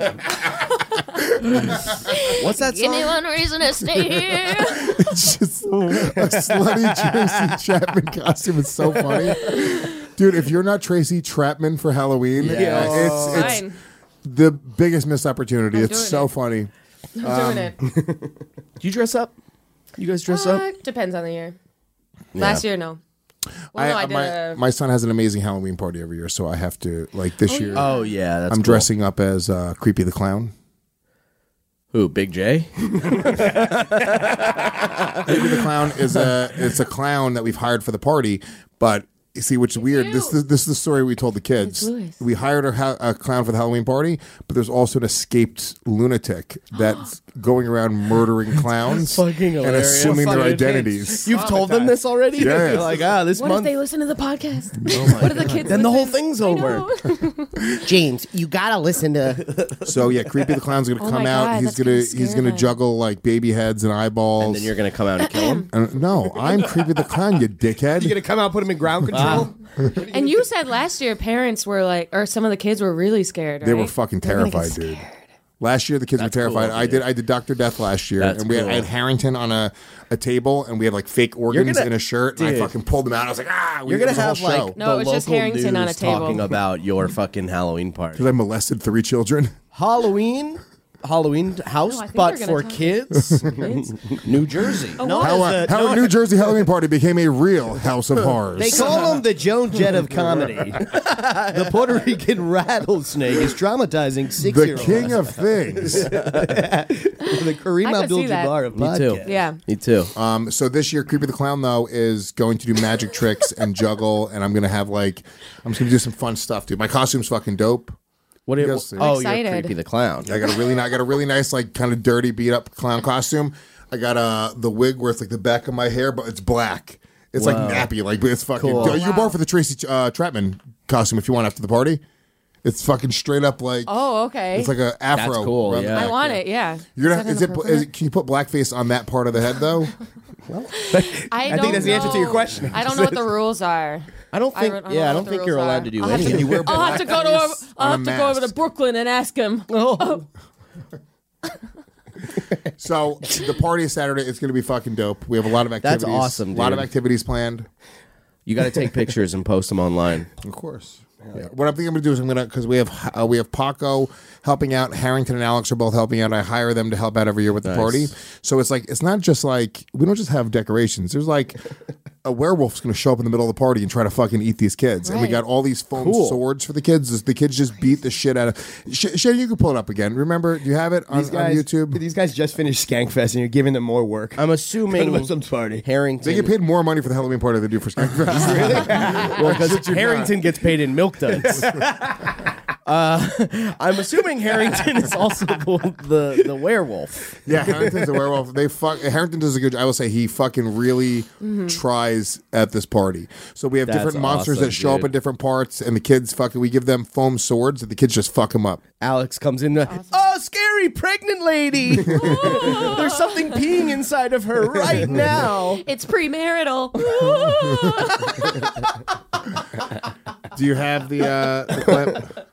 What's that Give me song? one reason to stay here. It's just a slutty Tracy Chapman costume. It's so funny. Dude, if you're not Tracy Chapman for Halloween, it's Fine. the biggest missed opportunity. I'm It's doing so it. funny. I'm doing it. Do you dress up? You guys dress up? Depends on the year. Last year, no. Well, no, I did my son has an amazing Halloween party every year, so I have to, like this year, Oh, yeah. That's I'm cool. dressing up as Creepy the Clown. Who, Big J? Creepy the Clown is a clown that we've hired for the party, but you see, which is weird. This is the story we told the kids. It's Louis. We hired a clown for the Halloween party, but there's also an escaped lunatic that's going around murdering clowns Fucking and hilarious. assuming their Fucking identities. You've told them this already? Yes. You're like, this What month. if they listen to the podcast? Oh What if the kids Then the whole listen? thing's I over. know. James, you gotta listen to. So yeah, Creepy the Clown's gonna Oh come my out. God, He's that's gonna gonna scare he's gonna them. juggle like baby heads and eyeballs. And then you're going to come out and kill him? No, I'm Creepy the Clown, you dickhead. You gonna come out and put him in ground control? And you said last year parents were like, or some of the kids were really scared, right? They were fucking They're gonna get terrified, dude. Last year the kids That's were terrified. cool, I did Dr. Death last year, That's and I had cool. Harrington on a table, and we had like fake organs gonna- in a shirt, and I dude. fucking pulled them out. I was like, You're going to have show. like No, the it's just local Harrington on a news table. talking about your fucking Halloween party. because I molested 3 children. Halloween house, I think but they're for gonna talk- kids, New Jersey. Oh, How a New Jersey Halloween party became a real house of horrors. They call him the Joan Jett of comedy. The Puerto Rican rattlesnake is traumatizing the 6-year-olds. king of things. The Kareem I could see that. Abdul-Jabbar of Me too. podcast. Yeah. Me too. So this year, Creepy the Clown though is going to do magic tricks and juggle, and I'm gonna have I'm just gonna do some fun stuff, dude. My costume's fucking dope. What do you? Yes, Oh, excited. you're Creepy the Clown. I got a really nice, like kind of dirty, beat up clown costume. I got the wig where it's like the back of my hair, but it's black. It's like nappy, like but it's fucking. Cool. You're born for the Tracy Chapman costume if you want after the party. It's fucking straight up like. Oh, okay. It's like an afro. That's cool, around the yeah. I back. want it. Yeah. You're gonna. that Is it? inappropriate? Can you put blackface on that part of the head though? I think that's the answer to your question. I don't know what the rules are. I don't think. I don't think you're allowed to do anything. I'll have to go over to Brooklyn and ask him. Oh. So the party is Saturday. It's going to be fucking dope. We have a lot of activities. That's awesome, dude. A lot of activities planned. You got to take pictures and post them online. Of course. Yeah. What I'm thinking I'm going to do is because we have Paco helping out, Harrington and Alex are both helping out. I hire them to help out every year with the party. So it's not just like we don't just have decorations. There's like a werewolf's going to show up in the middle of the party and try to fucking eat these kids. Right. And we got all these foam swords for the kids. The kids just beat the shit out of. Shannon, you can pull it up again. Remember, do you have it on YouTube? These guys just finished Skankfest and you're giving them more work. I'm assuming some party. Harrington. They get paid more money for the Halloween party than they do for Skankfest. Really? Well, because Harrington gets paid in milk duds. I'm assuming Harrington is also the werewolf. Yeah, Harrington's a werewolf. Harrington does a good. I will say he fucking really tries at this party. So we have different monsters that show up in different parts, and the kids we give them foam swords, and the kids just fuck them up. Alex comes in. Oh, scary pregnant lady! There's something peeing inside of her right now. It's premarital. Do you have the clip?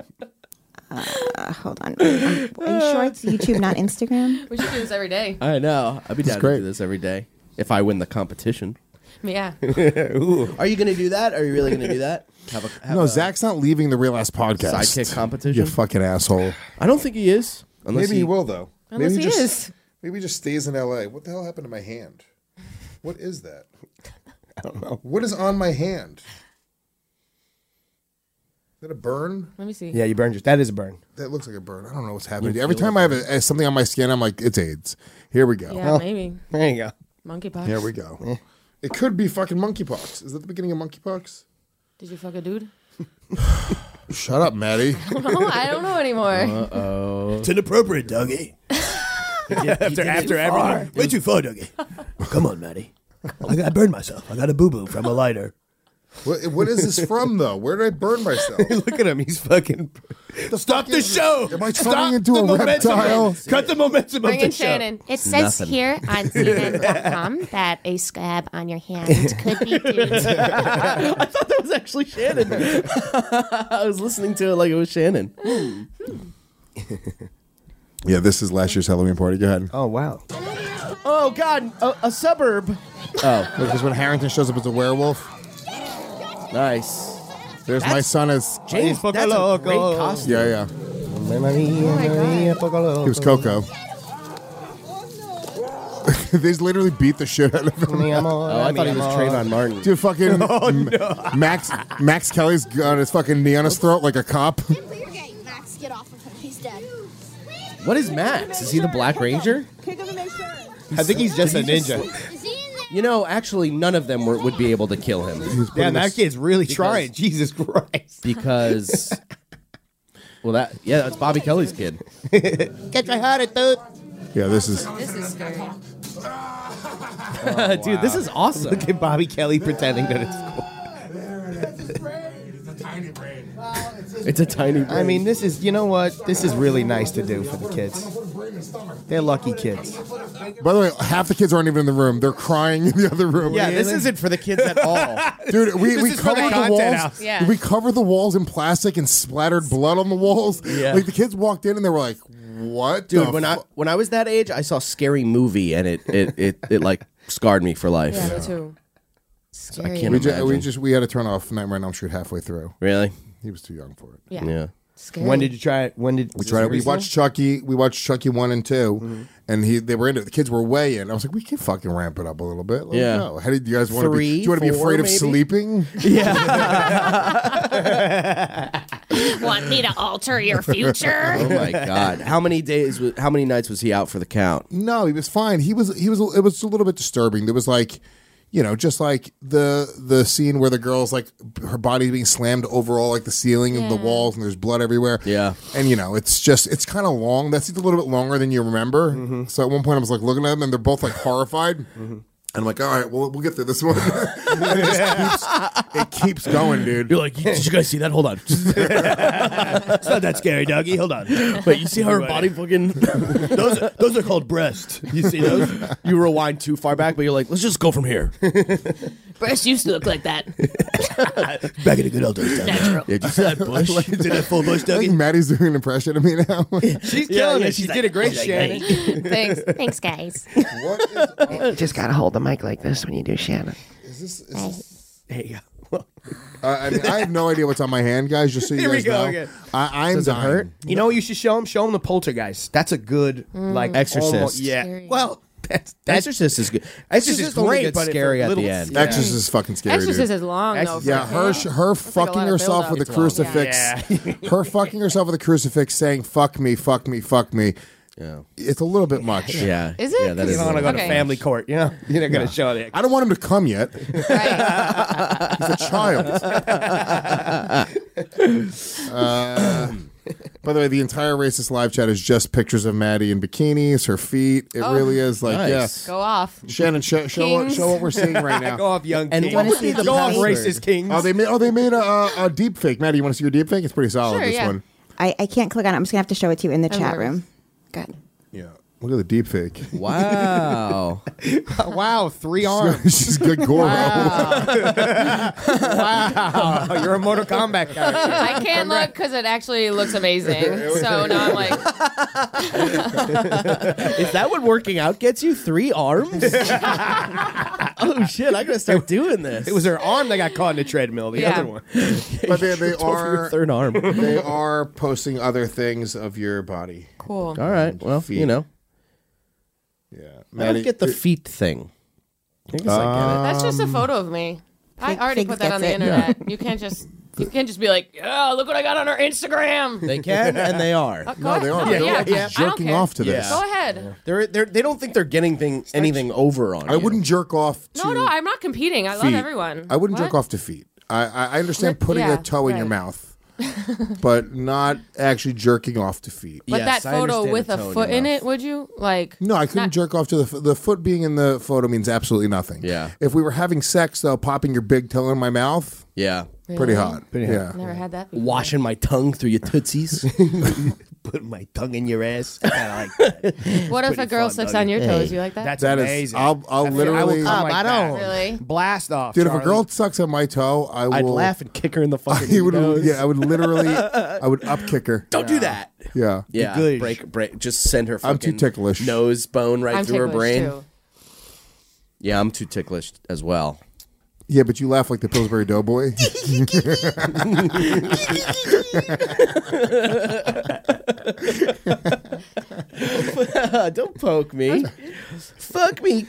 Hold on. Are you sure it's YouTube, not Instagram? We should do this every day. I know. I'd be down to do this every day if I win the competition. Yeah. Are you going to do that? Are you really going to do that? No, Zach's not leaving the Real Ass Podcast. Sidekick competition? You fucking asshole. I don't think he is. Maybe he will, though. Unless maybe he is. Maybe he just stays in L.A. What the hell happened to my hand? What is that? I don't know. What is on my hand? Is that a burn? Let me see. Yeah, you burned yours. That is a burn. That looks like a burn. I don't know what's happening. Every time I have something on my skin, I'm like, it's AIDS. Here we go. Yeah, maybe. There you go. Monkeypox. Here we go. Yeah. It could be fucking monkeypox. Is that the beginning of monkeypox? Did you fuck a dude? Shut up, Maddie. I don't know anymore. Uh-oh. It's inappropriate, Dougie. after everything. Way too far, Dougie. Come on, Maddie. I burned myself. I got a boo-boo from a lighter. What is this from, though? Where did I burn myself? Look at him. He's fucking... Stop the show! Am I turning into a reptile? Cut the momentum Bring of the in show. Shannon. It says here on CNN.com that a scab on your hand could be due to... I thought that was actually Shannon. I was listening to it like it was Shannon. Yeah, this is last year's Halloween party. Go ahead. Oh, wow. Oh, God. A suburb. Oh. Because when Harrington shows up as a werewolf. Nice. There's my son as James. That's a great costume. Yeah. Oh He was Coco. They just literally beat the shit out of him. Oh, I thought he was Trayvon Martin. Dude, fucking Max Kelly's got his fucking knee on his throat like a cop. Max, get off of him. He's dead. What is Max? Is he the Black Ranger? I think he's just a ninja. You know, actually, none of them would be able to kill him. Damn, that kid's really trying. Jesus Christ. Because, that's Bobby Kelly's kid. Get your heart, dude. Yeah, this is scary. Dude, this is awesome. Look at Bobby Kelly pretending that it's cool. It's a tiny brain. I mean, this is, you know what? This is really nice to do for the kids. They're lucky kids. By the way, half the kids aren't even in the room. They're crying in the other room. Yeah, this isn't for the kids at all. Dude, we covered the walls. House. Yeah. We covered the walls in plastic and splattered blood on the walls. Yeah. Like the kids walked in and they were like, "What?" Dude, when I was that age, I saw Scary Movie and it like scarred me for life. Yeah, me too. Scary. I can't imagine. We had to turn off Nightmare on Elm Street halfway through. Really? He was too young for it. Yeah. Scary. When did you try it? We tried it. We watched Chucky. We watched Chucky 1 and 2, and they were into it. The kids were way in. I was like, we can fucking ramp it up a little bit. Like, Yeah. no. How did you guys want to be? Do 3, you want to be 4, afraid of maybe? sleeping? Want me to alter your future? Oh my God! How many nights was he out for the count? No, he was fine. It was a little bit disturbing. There was like, just like the scene where the girl's like her body being slammed over all like the ceiling and the walls and there's blood everywhere. Yeah. And it's kind of long. That scene's a little bit longer than you remember. So at one point I was like looking at them and they're both like horrified. And I'm like, all right, well, we'll get through this one. It keeps going, dude. You're like, did you guys see that? Hold on. It's not that scary, doggy. Hold on. Wait, you see how her body fucking... those are called breasts. You see those? You rewind too far back, but you're like, let's just go from here. Breasts used to look like that. Back in the good old days. Natural. Yeah, did you see that bush? Did that full bush, I think doggy? Maddie's doing an impression of me now. She's killing it. She she's did a great, like, Shannon. Thanks. Thanks, guys. You just gotta hold the mic like this when you do Shannon. Is this There you go. I mean, I have no idea what's on my hand, guys. Just so you Here we guys go know, again. I'm Does it dying. hurt? You know what you should show him? Show him the Poltergeist. That's a good like Exorcist. almost- yeah. Scary. Well, that's Exorcist is good. Exorcist is only great, gets but scary at little, the end. Yeah. Exorcist is fucking scary, Exorcist dude. is long, though. Yeah, her That's like a fucking lot of herself with a build-up. crucifix. Her fucking herself with a crucifix saying "fuck me, fuck me, fuck me." Yeah. It's a little bit much. Yeah. Is it? Yeah, that You is don't want to go Okay. to family court. You know, you're not going to show it. I don't want him to come yet. Right. He's a child. By the way, the entire racist live chat is just pictures of Maddie in bikinis, her feet. It really is like, Nice. Go off. yeah. Shannon, show what we're seeing right now. Go off, young And king. wanna see the Go off, password. racist kings. Oh, they made a deep fake. Maddie, you want to see your deep fake? It's pretty solid. Sure, this yeah. one. I can't click on it. I'm just gonna have to show it to you in the chat worries. room. Good. Yeah. Look at the deep fake. Wow. Wow, 3 arms. She's good Goro. Wow, you're a Mortal Kombat character. I can't look because it actually looks amazing. So now I'm like, Is that what working out gets you? 3 arms? Oh, shit. I got to start doing this. It was her arm that got caught in the treadmill. The Yeah. other one. But they It's over your are third arm. they are posting other things of your body. cool. All right. Well, Feet. you know. Yeah. I don't get the feet thing. I guess I get That's just a photo of me. I already Figs put that on the gets it. internet. You can't just be like, oh, look what I got on our Instagram. it. They can and they are. Go No, they ahead. are. No, They're yeah, like I don't jerking care. off to this. Go ahead. They don't think they're getting anything over on I you. wouldn't jerk off to No, I'm not competing. I love feet. everyone. I wouldn't What? jerk off to feet. I understand But- putting yeah, a toe in your right. mouth, but not actually jerking off to feet. But Yes, that I photo understand with the a toe in foot your in mouth. it, would you? Like, No, I couldn't not- jerk off to the foot being in the photo means absolutely nothing. Yeah. If we were having sex though, popping your big toe in my mouth, Yeah. pretty hot. Yeah. Never had that before. Washing my tongue through your tootsies. Put my tongue in your ass. I kinda like that. What if a pretty girl fun, sucks doggy. on your toes? You like that? That's That is- amazing. I'll I literally- will come like I that. don't. Really? Blast off, Dude, if a Charlie. girl sucks on my toe, I will I'd laugh and kick her in the fucking I would, nose. yeah, I would literally, I would up kick her. Don't do that. Yeah. Yeah. Good. Break. Just send her fucking I'm too ticklish. nose bone right I'm through her ticklish, brain. too. Yeah, I'm too ticklish as well. Yeah, but you laugh like the Pillsbury Doughboy. Don't poke me. Fuck me.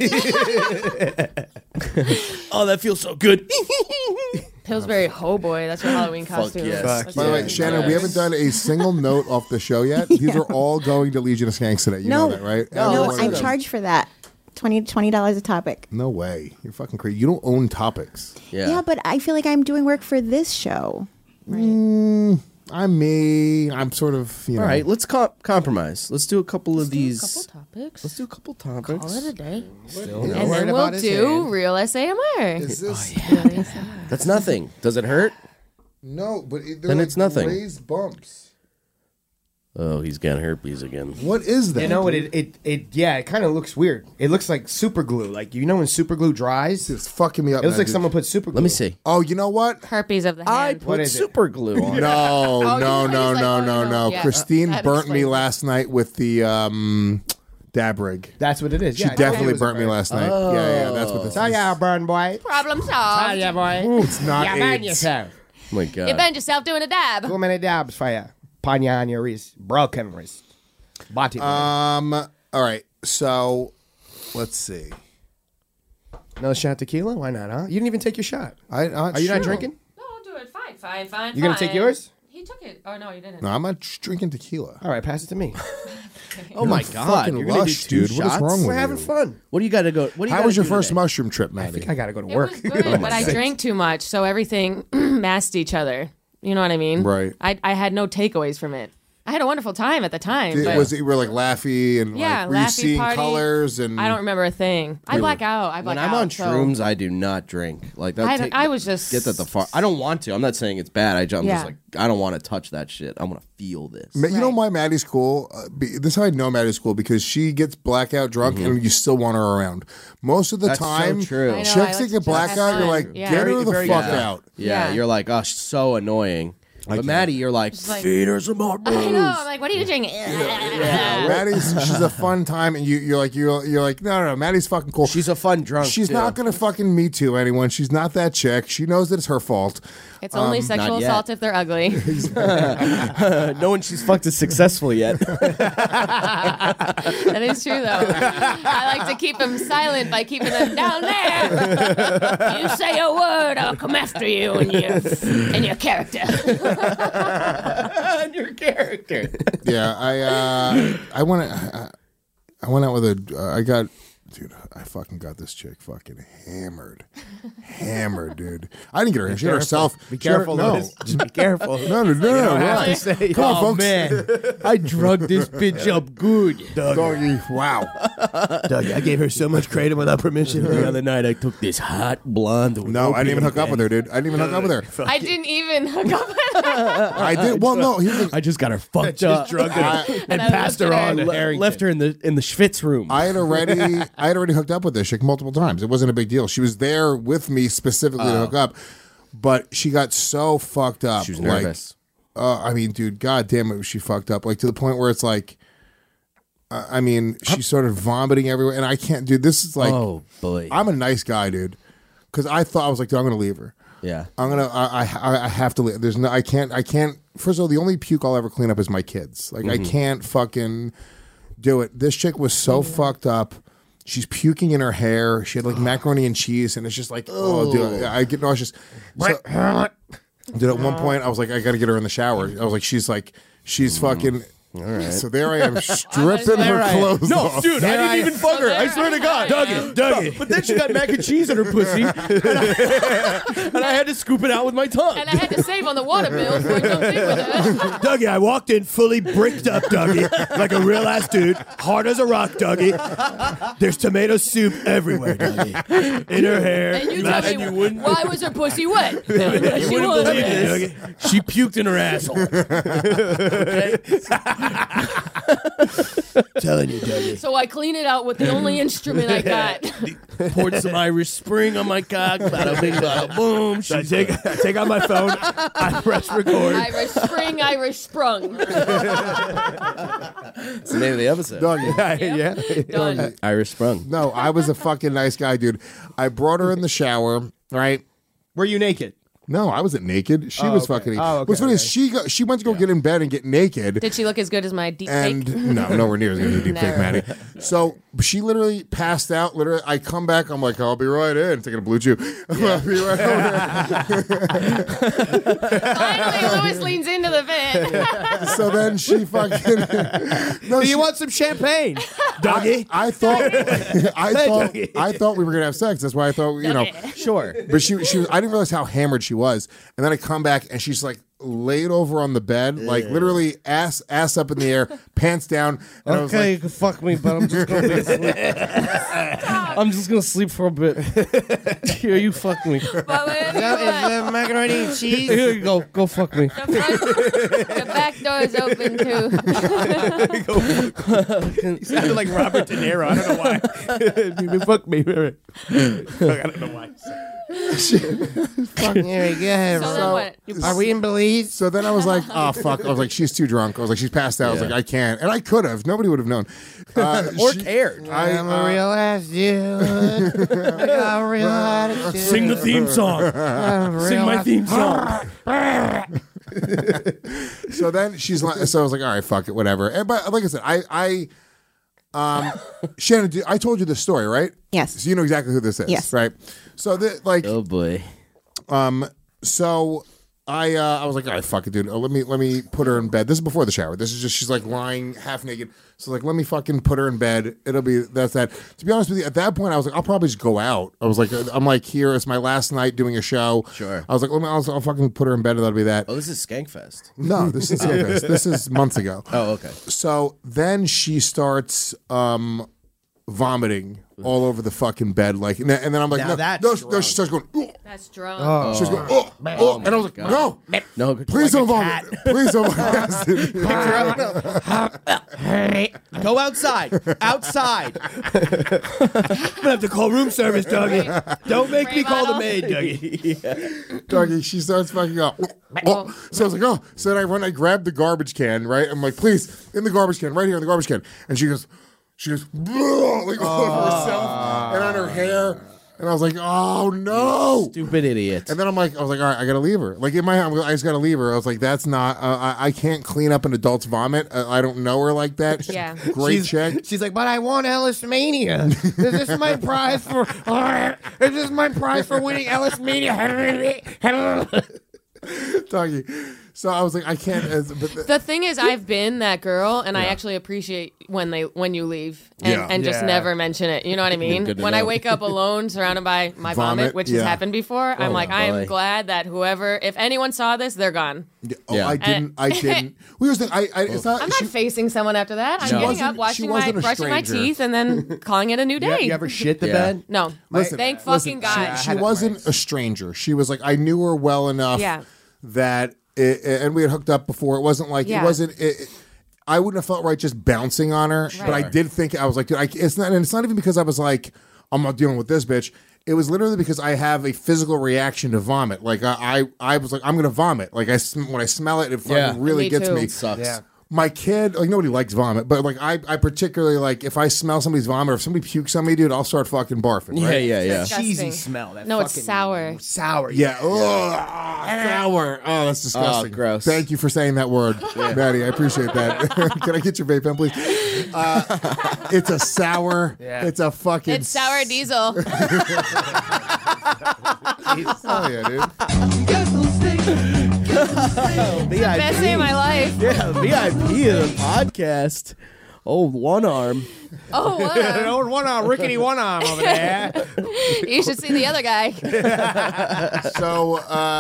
Oh, that feels so good. Pillsbury Ho Boy. That's your Halloween costume. yes. That's By the way, good. Shannon, we haven't done a single note off the show yet. These are all going to Legion of Skanks today. You know that, right? Every No, one of I'm them. charged for that. $20 a topic. No way. You're fucking crazy. You don't own topics. Yeah, but I feel like I'm doing work for this show. I'm me. I'm sort of, you know. All right, let's compromise. Let's do a couple of these. Couple topics. Let's do a couple topics. Call it a day. Still And worried then about we'll his do hand. real SAMR. Is this? That's nothing. Does it hurt? No, but they're Then like it's nothing. raised bumps. Oh, he's got herpes again. What is that? You know what? dude? It kind of looks weird. It looks like super glue. Like, you know when super glue dries? It's fucking me up. It looks man, like dude. someone put super glue. Let me see. Oh, you know what? Herpes of the I hand. put is it? super glue on. No, Oh, no, he's no, like, no, oh, no, no. no. Yeah, Christine that burnt me explains it. last night with the dab rig. That's what it is. She Yeah, I told definitely you it was a burnt me burn. last night. Yeah, that's what this Oh, is. yeah, burn, boy. Problem Oh, solved. yeah, boy. It's not Yeah, burn AIDS. yourself. Oh my god. You bend yourself doing a dab. Too many dabs for you. Panya on your wrist. Broken wrist. Body. All right. So, let's see. Another shot of tequila? Why not, huh? You didn't even take your shot. Are Are you not drinking? No, I'll do it. Fine. You gonna take yours? He took it. Oh, no, he didn't. No, I'm not drinking tequila. All right, pass it to me. Oh my god. fucking You're gonna lush, do two dude. What is shots? wrong with We're you? having fun. What do you got to go? What do you How gotta was your do first today? mushroom trip, I Maddie? think I gotta go to It work. was good, but I drank too much, so everything masked each other. You know what I mean? Right. I had no takeaways from it. I had a wonderful time at the time. but Was it you were like laughy and Yeah, like, were you laughy seeing party. colors and I don't remember a thing. I black out. I black When out. I'm on so- shrooms, I do not drink. Like that. I was just get that the far. I don't want to. I'm not saying it's bad. I'm Yeah. just like I don't want to touch that shit. I want to feel this. You know why Maddie's cool? This is how I know Maddie's cool because she gets blackout drunk and you still want her around. Most of the That's so time, true. I know, chicks I that like get to just blackout, have you're fun. like, Yeah. get her the Very fuck good. out. Yeah, you're like, oh, she's so annoying. But Maddie, you're like, like- feed her some more booze. I know. I'm like, what are you drinking? She's a fun time, and you're like, no, Maddie's fucking cool. She's a fun drunk. She's too. not gonna fucking Me Too anyone. She's not that chick. She knows that it's her fault. It's only sexual not yet. assault if they're ugly. No one she's fucked is successful yet. That is true, though. I like to keep them silent by keeping them down there. You say a word, I'll come after you and your character. And your character. Yeah, I went out with a. I fucking got this chick fucking hammered, dude. I didn't get her. She had herself. Be careful, No, Louis. Just be careful. no. have to say, Come on, oh, folks. man, I drugged this bitch up good. Doggy, wow. Doug, I gave her so much credit without permission. The other night, I took this hot blonde. with No, I didn't even hook up opium with her, dude. I didn't even hook up with her. I didn't even hook up with her. I did. Well, no. Here's the, I just got her fucked up, drugged her and I passed her left on. her. Left her in the Schwitz room. I had already hooked up with this chick multiple times. It wasn't a big deal. She was there with me specifically to hook up, but she got so fucked up. She was like, nervous. I mean, dude, god damn it, was she fucked up? Like to the point where it's like, I mean, she started vomiting everywhere, and I can't, dude. This is like, Oh boy. I'm a nice guy, dude, because I thought dude, I'm gonna leave her. Yeah. I have to leave. There's no, I can't. First of all, the only puke I'll ever clean up is my kids. Like I can't fucking do it. This chick was so fucked up. She's puking in her hair. She had like macaroni and cheese, and it's just like, oh, dude, I get nauseous. So, dude, at one point, I was like, I got to get her in the shower. I was like, she's fucking. All right. So there I am, stripping her clothes No, off. dude, I didn't even fuck her. I swear to God. Dougie. But then she got mac and cheese in her pussy, and I had to scoop it out with my tongue. And I had to save on the water bill before I jumped in with her. Dougie, I walked in fully bricked up, Dougie, like a real ass dude, hard as a rock, Dougie. There's tomato soup everywhere, Dougie. In her hair. And you tell me, why was her pussy wet? You wouldn't believe it, Dougie. She puked in her asshole. Telling you, Dougie. So I clean it out with the only instrument I got. Poured some Irish Spring on my cock. Bada bing, bada boom. I take out my phone. I press record. Irish spring, Irish sprung. That's the name of the episode. Yeah. Done. Irish Sprung. No, I was a fucking nice guy, dude. I brought her in the shower, right? Were you naked? No, I wasn't naked. She was fucking naked. Oh, okay, What's funny is she went to go get in bed and get naked. Did she look as good as my deep fake? And no, nowhere near as good as a deep fake, Never. Maddie. So she literally passed out. Literally, I come back. I'm like, I'll be right in. Taking a blue chew. I'll be right over. Finally, Louis leans into the bed. So then she fucking. No, Do you want some champagne, Dougie? I thought we were gonna have sex. That's why I thought Sure. But she was. I didn't realize how hammered she was. And then I come back and she's like laid over on the bed, like literally ass up in the air, pants down. And I was like, you can fuck me, but I'm just gonna be asleep. I'm just gonna sleep for a bit. Here, you fuck me. But the macaroni and cheese? Here you go. Go fuck me. the back door is open too. You sounded like Robert De Niro. I don't know why. Fuck me. I don't know why. fuck yeah, go So then what? Are we in Belize? So then I was like, oh fuck. I was like, she's too drunk. I was like, she's passed out. I was like, I can't. And I could have. Nobody would have known. Or cared. I'm a real ass dude. Sing the theme song. Sing my theme song. So then she's like, so I was like, all right, fuck it, whatever. And, but like I said, Shannon, I told you this story, right? Yes. So you know exactly who this is, Yes. right? So like, Oh boy. so I was like, all right, fuck it, dude. Let me put her in bed. This is before the shower. This is just she's like lying half naked. So like, let me fucking put her in bed. It'll be that's that. To be honest with you, at that point, I was like, I'll probably just go out. I was like, I'm like here. It's my last night doing a show. Sure. I was like, I'll fucking put her in bed and that'll be that. Oh, this is Skankfest. No, this is this is months ago. Oh, okay. So then she starts vomiting all over the fucking bed, like, and then I'm like, Now no, she starts going, oh. That's drunk. She's going, oh, and I was like, no, please don't vomit, please don't vomit. Go outside. Outside. I'm gonna have to call room service, Dougie. Don't make me call the maid, Dougie. Dougie, she starts fucking up. So I was like, so then I grab the garbage can, right? I'm like, please, in the garbage can, right here in the garbage can, and she goes like all over herself and on her hair. And I was like, oh no, stupid idiot. And then I was like, all right, I gotta leave her. Like in my head, I just gotta leave her. I was like, that's not. I can't clean up an adult's vomit. I don't know her like that. Yeah, great check. She's like, but I want Ellis Mania. Is this my prize for? Is this my prize for winning Ellis Mania? Dougie. So I was like, I can't. The thing is, I've been that girl, and I actually appreciate when you leave and just never mention it. You know what I mean? When I wake up alone, surrounded by my vomit, which has happened before, I'm like, I am glad that if anyone saw this, they're gone. I didn't. Well, here's the thing. It's not. I'm not facing someone after that. I'm getting up, brushing my teeth, and then calling it a new day. You ever shit the bed? No. Thank fucking God. She wasn't a stranger. She was like, I knew her well enough that. And we had hooked up before. It wasn't like it wasn't. I wouldn't have felt right just bouncing on her, but I did think I was like, dude, it's not. And it's not even because I was like, I'm not dealing with this bitch. It was literally because I have a physical reaction to vomit. Like I was like, I'm gonna vomit. Like when I smell it, it fucking really gets me. It sucks. Yeah. My kid, like nobody likes vomit, but like I particularly like if I smell somebody's vomit or if somebody pukes on me, dude, I'll start fucking barfing. Right? Yeah. Cheesy smell. That it's sour. Sour. Yeah. Sour. Oh, that's disgusting. Oh, gross. Thank you for saying that word, Maddie. I appreciate that. Can I get your vape pen, please? It's a sour. Yeah. It's a fucking. It's sour diesel. Oh yeah, dude. Best day of my life. Yeah, VIP of the podcast. Oh, one arm. Oh, wow. One arm, rickety one arm over there. You should see the other guy. So,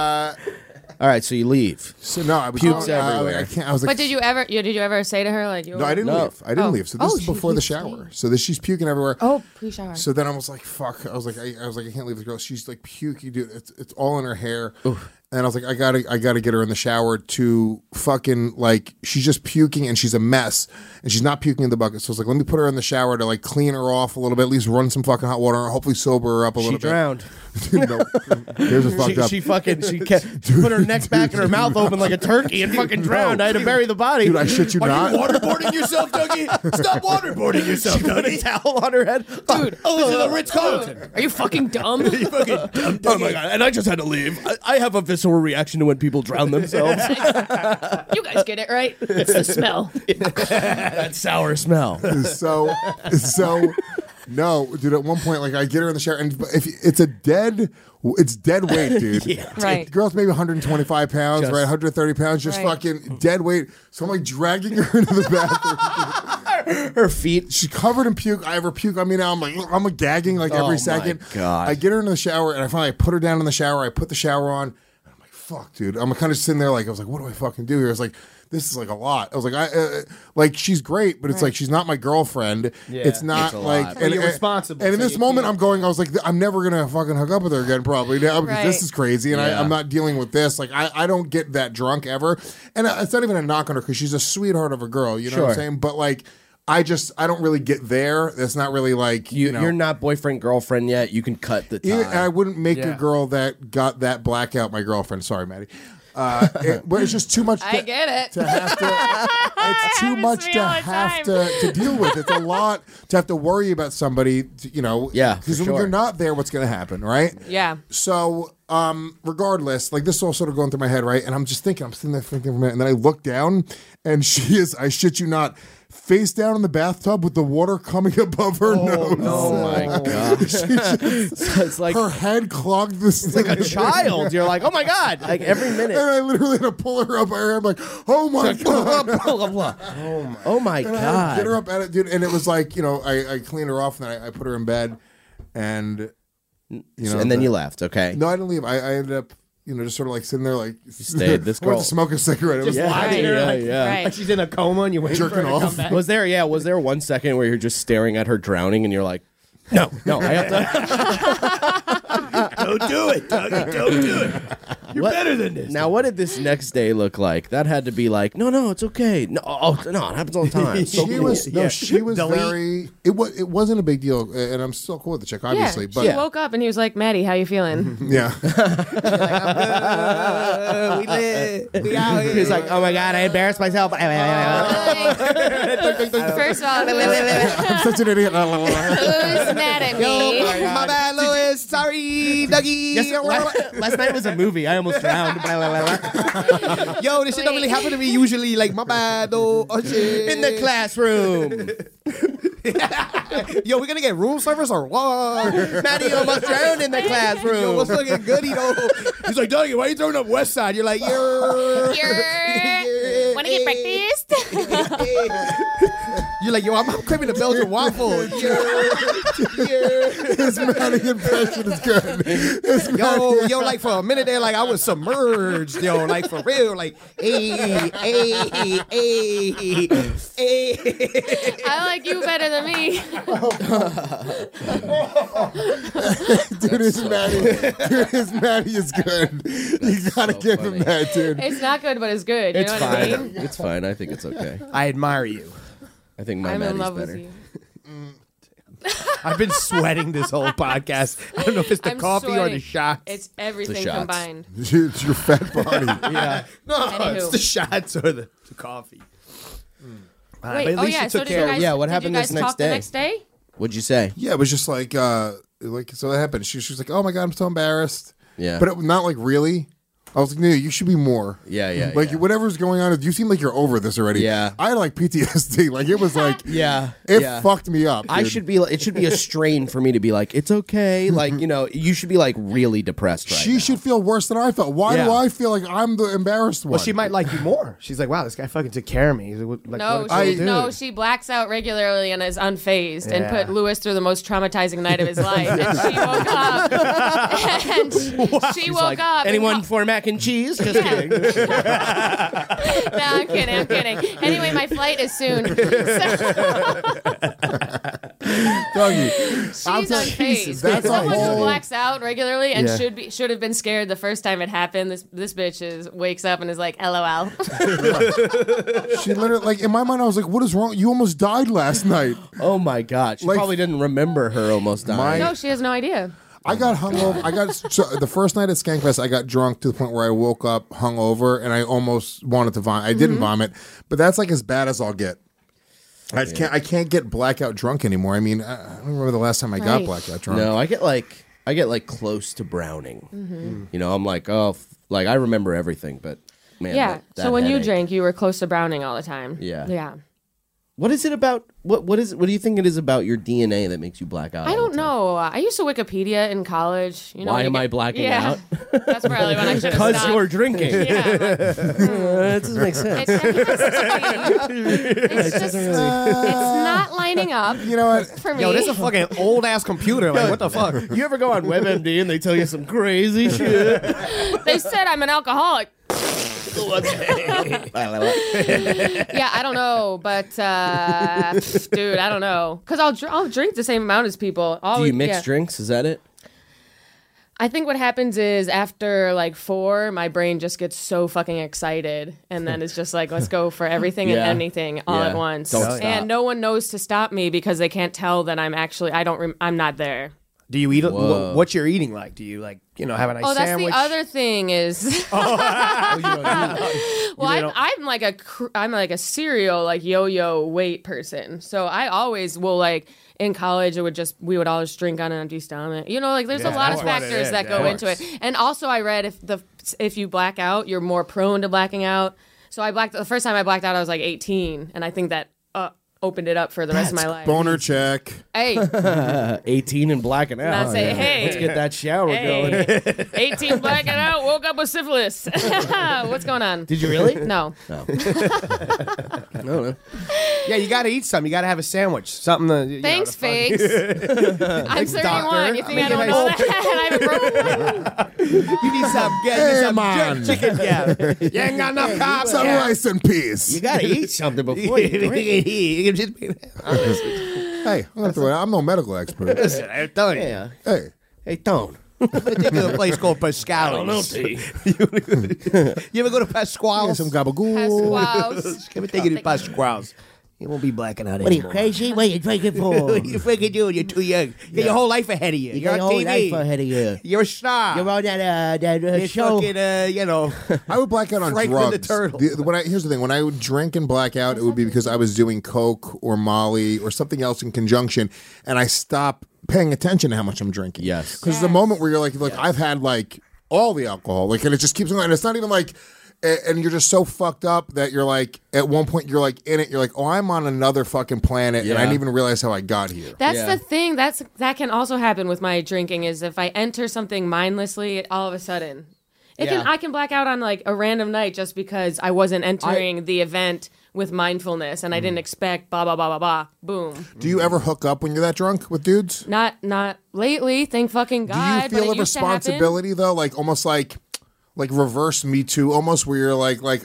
all right, so you leave. So no, I was pukes everywhere. I can't. I was like, but did you ever say to her like you? No, I didn't leave. I didn't leave. So this is before the shower. So she's puking everywhere. Oh, pre-shower. So then I was like, fuck. I was like, I can't leave this girl. She's like puking, dude. It's all in her hair. Oof. And I was like, I gotta get her in the shower to fucking like she's just puking and she's a mess and she's not puking in the bucket. So I was like, let me put her in the shower to like clean her off a little bit, at least run some fucking hot water on her, hopefully sober her up a little bit. She drowned. No, here's a fucked up. She put her neck back and her mouth open like a turkey and fucking drowned. I had to bury the body. Dude, I shit you not. Are you waterboarding yourself, Dougie? Stop waterboarding yourself, Dougie. Put a towel on her head. Dude, this is the Ritz-Carlton. Are you fucking dumb? Are you fucking dumb, Oh my God. And I just had to leave. I have a visceral reaction to when people drown themselves. You guys get it, right? It's the smell. That sour smell. So no, dude. At one point, like I get her in the shower, and if it's dead weight, dude. Yeah. Right. The girl's maybe 125 pounds, Just- right? 130 pounds, just Right. fucking dead weight. So I'm like dragging her into the bathroom. Her feet. She's covered in puke. I ever puke on me now. I'm gagging like Oh, every my second. God. I get her into the shower, and I finally put her down in the shower. I put the shower on. And I'm like, fuck, dude. I'm kind of sitting there like, I was like, what do I fucking do here? I was like, this is like a lot. I was like, like she's great, but it's like she's not my girlfriend. Yeah, it's not it's a like, lot. and You're responsible, And in so this you moment, feel- I'm going. I was like, I'm never gonna fucking hook up with her again, probably now because this Right. is crazy, and Yeah. I'm not dealing with this. Like, I don't get that drunk ever, and it's not even a knock on her because she's a sweetheart of a girl. You know what I'm Sure. saying? But like. I don't really get there. That's not really like you know. You're not boyfriend, girlfriend yet. You can cut the tie. I wouldn't make a Yeah. girl that got that blackout my girlfriend. Sorry, Maddie. But it's just too much. I get it. To have to, it's too happens much to me to all the have time. to deal with. It's a lot to have to worry about somebody. You know, Yeah, because for when sure. you're not there, what's going to happen, right? Yeah. So, regardless, like this is all sort of going through my head, right? And I'm just thinking, I'm sitting there thinking for a minute, and then I look down, and she is, I shit you not, face down in the bathtub with the water coming above her nose. Oh my gosh. It's like her head clogged this like a child. You're like, oh my God, like every minute. And I literally had to pull her up by her hair. I'm like, oh my God. Oh my And I had to God. get her up at it, dude. And it was like, I cleaned her off and then I put her in bed. And, and then you left, okay? No, I didn't leave. I ended up, just sort of like sitting there like. Stayed. This I went girl. to smoke a cigarette. It was Just like, lying there, yeah. like she's in a coma and you wait for her Jerking to off. come back. Was there 1 second where you're just staring at her drowning and you're like, no, I have to. Don't do it, Dougie. Don't do it. You're better than this. Now, what did this next day look like? That had to be like, no, it's okay. No, it happens all the time. She was Delete. very. It wasn't a big deal, and I'm still cool with the chick, obviously. Yeah, but she woke up and he was like, Maddie, how you feeling? yeah, We lit. We out here. He's like, oh my God, I embarrassed myself. First of all, I'm such an idiot. who's mad at me? My bad, Louis. Sorry, Dougie. Last night was a movie. I almost drowned. Yo, this shit don't really happen to me usually. Like, my bad, though. Oh, shit. In the classroom. Yo, we gonna get room service or what? Maddie almost drowned in the classroom. Yo, what's looking good, He's like, Dougie, why are you throwing up West Side? You're like, Wanna get breakfast? You're like, yo, I'm craving a Belgian waffle. His Maddie impression is good. Yo, like for a minute there, like I was submerged, yo, like for real, like, hey. I like you better than me. Dude, his Maddie is good. You gotta give him that, dude. It's not good, but it's good. You It's know what I fine. mean? It's fine. I think it's okay. I admire you. I think my I'm in Maddie's love better. with you. I've been sweating this whole podcast. I don't know if it's the I'm coffee or the sweating. shots. It's everything shots. combined. It's your fat body. Yeah. No, Anywho. it's the shots or the coffee. But Wait, at least you so took did you care guys, of Yeah, what did happened you guys this next talk day? the next day? What'd you say? Yeah, it was just like so that happened. She was like, "Oh my God, I'm so embarrassed." Yeah. But not like really. I was like, "No, you should be more." Yeah. Like whatever's going on, you seem like you're over this already. Yeah. I had like PTSD. Like it was like Yeah. it yeah. fucked me up. I dude. should be. It should be a strain for me to be like, it's okay. Like you should be like really depressed right She now. should feel worse than I felt. Why Yeah. do I feel like I'm the embarrassed one? Well, she might like you more. She's like, wow, this guy fucking took care of me. He's like, No, what a cool dude. she blacks out regularly and is unfazed and Yeah. put Lewis through the most traumatizing night of his life. And she woke up. And she woke up. Anyone and for mac and cheese? Just kidding. no, I'm kidding. Anyway, my flight is soon. Dougie, She's unfazed. that's a Someone who whole- blacks out regularly and Yeah. should have been scared the first time it happened. This bitch wakes up and is like, LOL. She literally, like, in my mind, I was like, "What is wrong? You almost died last night." Oh my God. She Like- probably didn't remember her almost dying. No, she has no idea. I got hungover. The first night at Skankfest, I got drunk to the point where I woke up hungover and I almost wanted to vomit. I didn't vomit, but that's like as bad as I'll get. I can't get blackout drunk anymore. I mean, I don't remember the last time I got Right. blackout drunk. No, I get like close to browning. You know, I'm like, like I remember everything, but man. Yeah. that So when you headache. drank, you were close to browning all the time. Yeah. Yeah. What is it about? What do you think it is about your DNA that makes you black out? I all don't the time? know. I used to Wikipedia in college. You know, Why you am get- I blacking yeah. out? That's probably when I should have Because stopped. you're drinking. Yeah. That doesn't make sense. It's not lining up You know what? for me. Yo, this is a fucking old ass computer. Like, what the fuck? You ever go on WebMD and they tell you some crazy shit? They said I'm an alcoholic. Yeah, I don't know, but dude, I don't know, because I'll drink the same amount as people. Do Always, you mix yeah. drinks? Is that it? I think what happens is after like 4, my brain just gets so fucking excited, and then it's just like, let's go for everything Yeah. and anything all Yeah. at once. Don't stop. And no one knows to stop me because they can't tell that I'm actually I'm not there. Do you eat? Whoa. What's your eating like? Do you like, have a nice Oh, that's sandwich? the other thing is. Well, I'm like a serial like yo-yo weight person. So I always will like in college we would always drink on an empty stomach. You know, like there's a lot of that's what it factors is, that go into it. And also I read if you black out, you're more prone to blacking out. So the first time I blacked out I was like 18, and I think that opened it up for the rest of my life. Boner check. Hey, 18 and blacking out. Not say, hey. Let's get that shower hey, going. 18 blacking out, woke up with syphilis. What's going on? Did you really? No. No. Yeah, you got to eat something. You got to have a sandwich. Something to. You Thanks, know, Figs. I'm 31. You think I don't know that? I haven't broken. You need some. Get some man. jerk chicken. Yeah. You ain't got enough carbs. Some rice and peas. You got to eat something before you drink. Hey, I'm no medical expert. Listen, I'm telling you. Hey. Hey, Tone. Take you to a place called Pasquale's. You ever go to Pasquale's? Some gabagool. Pasquale's. Let me take you to Pasquale's. You won't be blacking out What are you anymore. crazy? What are you drinking for? What are you freaking doing? You're too young. You got your whole life ahead of you. You You're got on your whole TV. life ahead of you. You're a star. You're on that You're show. fucking, you know. I would black out on Franklin the drugs. Turtle. Here's the thing: when I would drink and black out, it would be because I was doing coke or Molly or something else in conjunction, and I stop paying attention to how much I'm drinking. Yes, because the moment where you're like, I've had like all the alcohol, like, and it just keeps going, and it's not even like. And you're just so fucked up that you're like, at one point you're like in it, you're like, oh, I'm on another fucking planet, and I didn't even realize how I got here. That's the thing. That can also happen with my drinking. Is if I enter something mindlessly, all of a sudden, I can black out on like a random night just because I wasn't entering the event with mindfulness and I didn't expect blah blah blah blah blah. Boom. Do you ever hook up when you're that drunk with dudes? Not lately. Thank fucking God. Do you feel but a responsibility though, like almost like reverse Me Too, almost where you're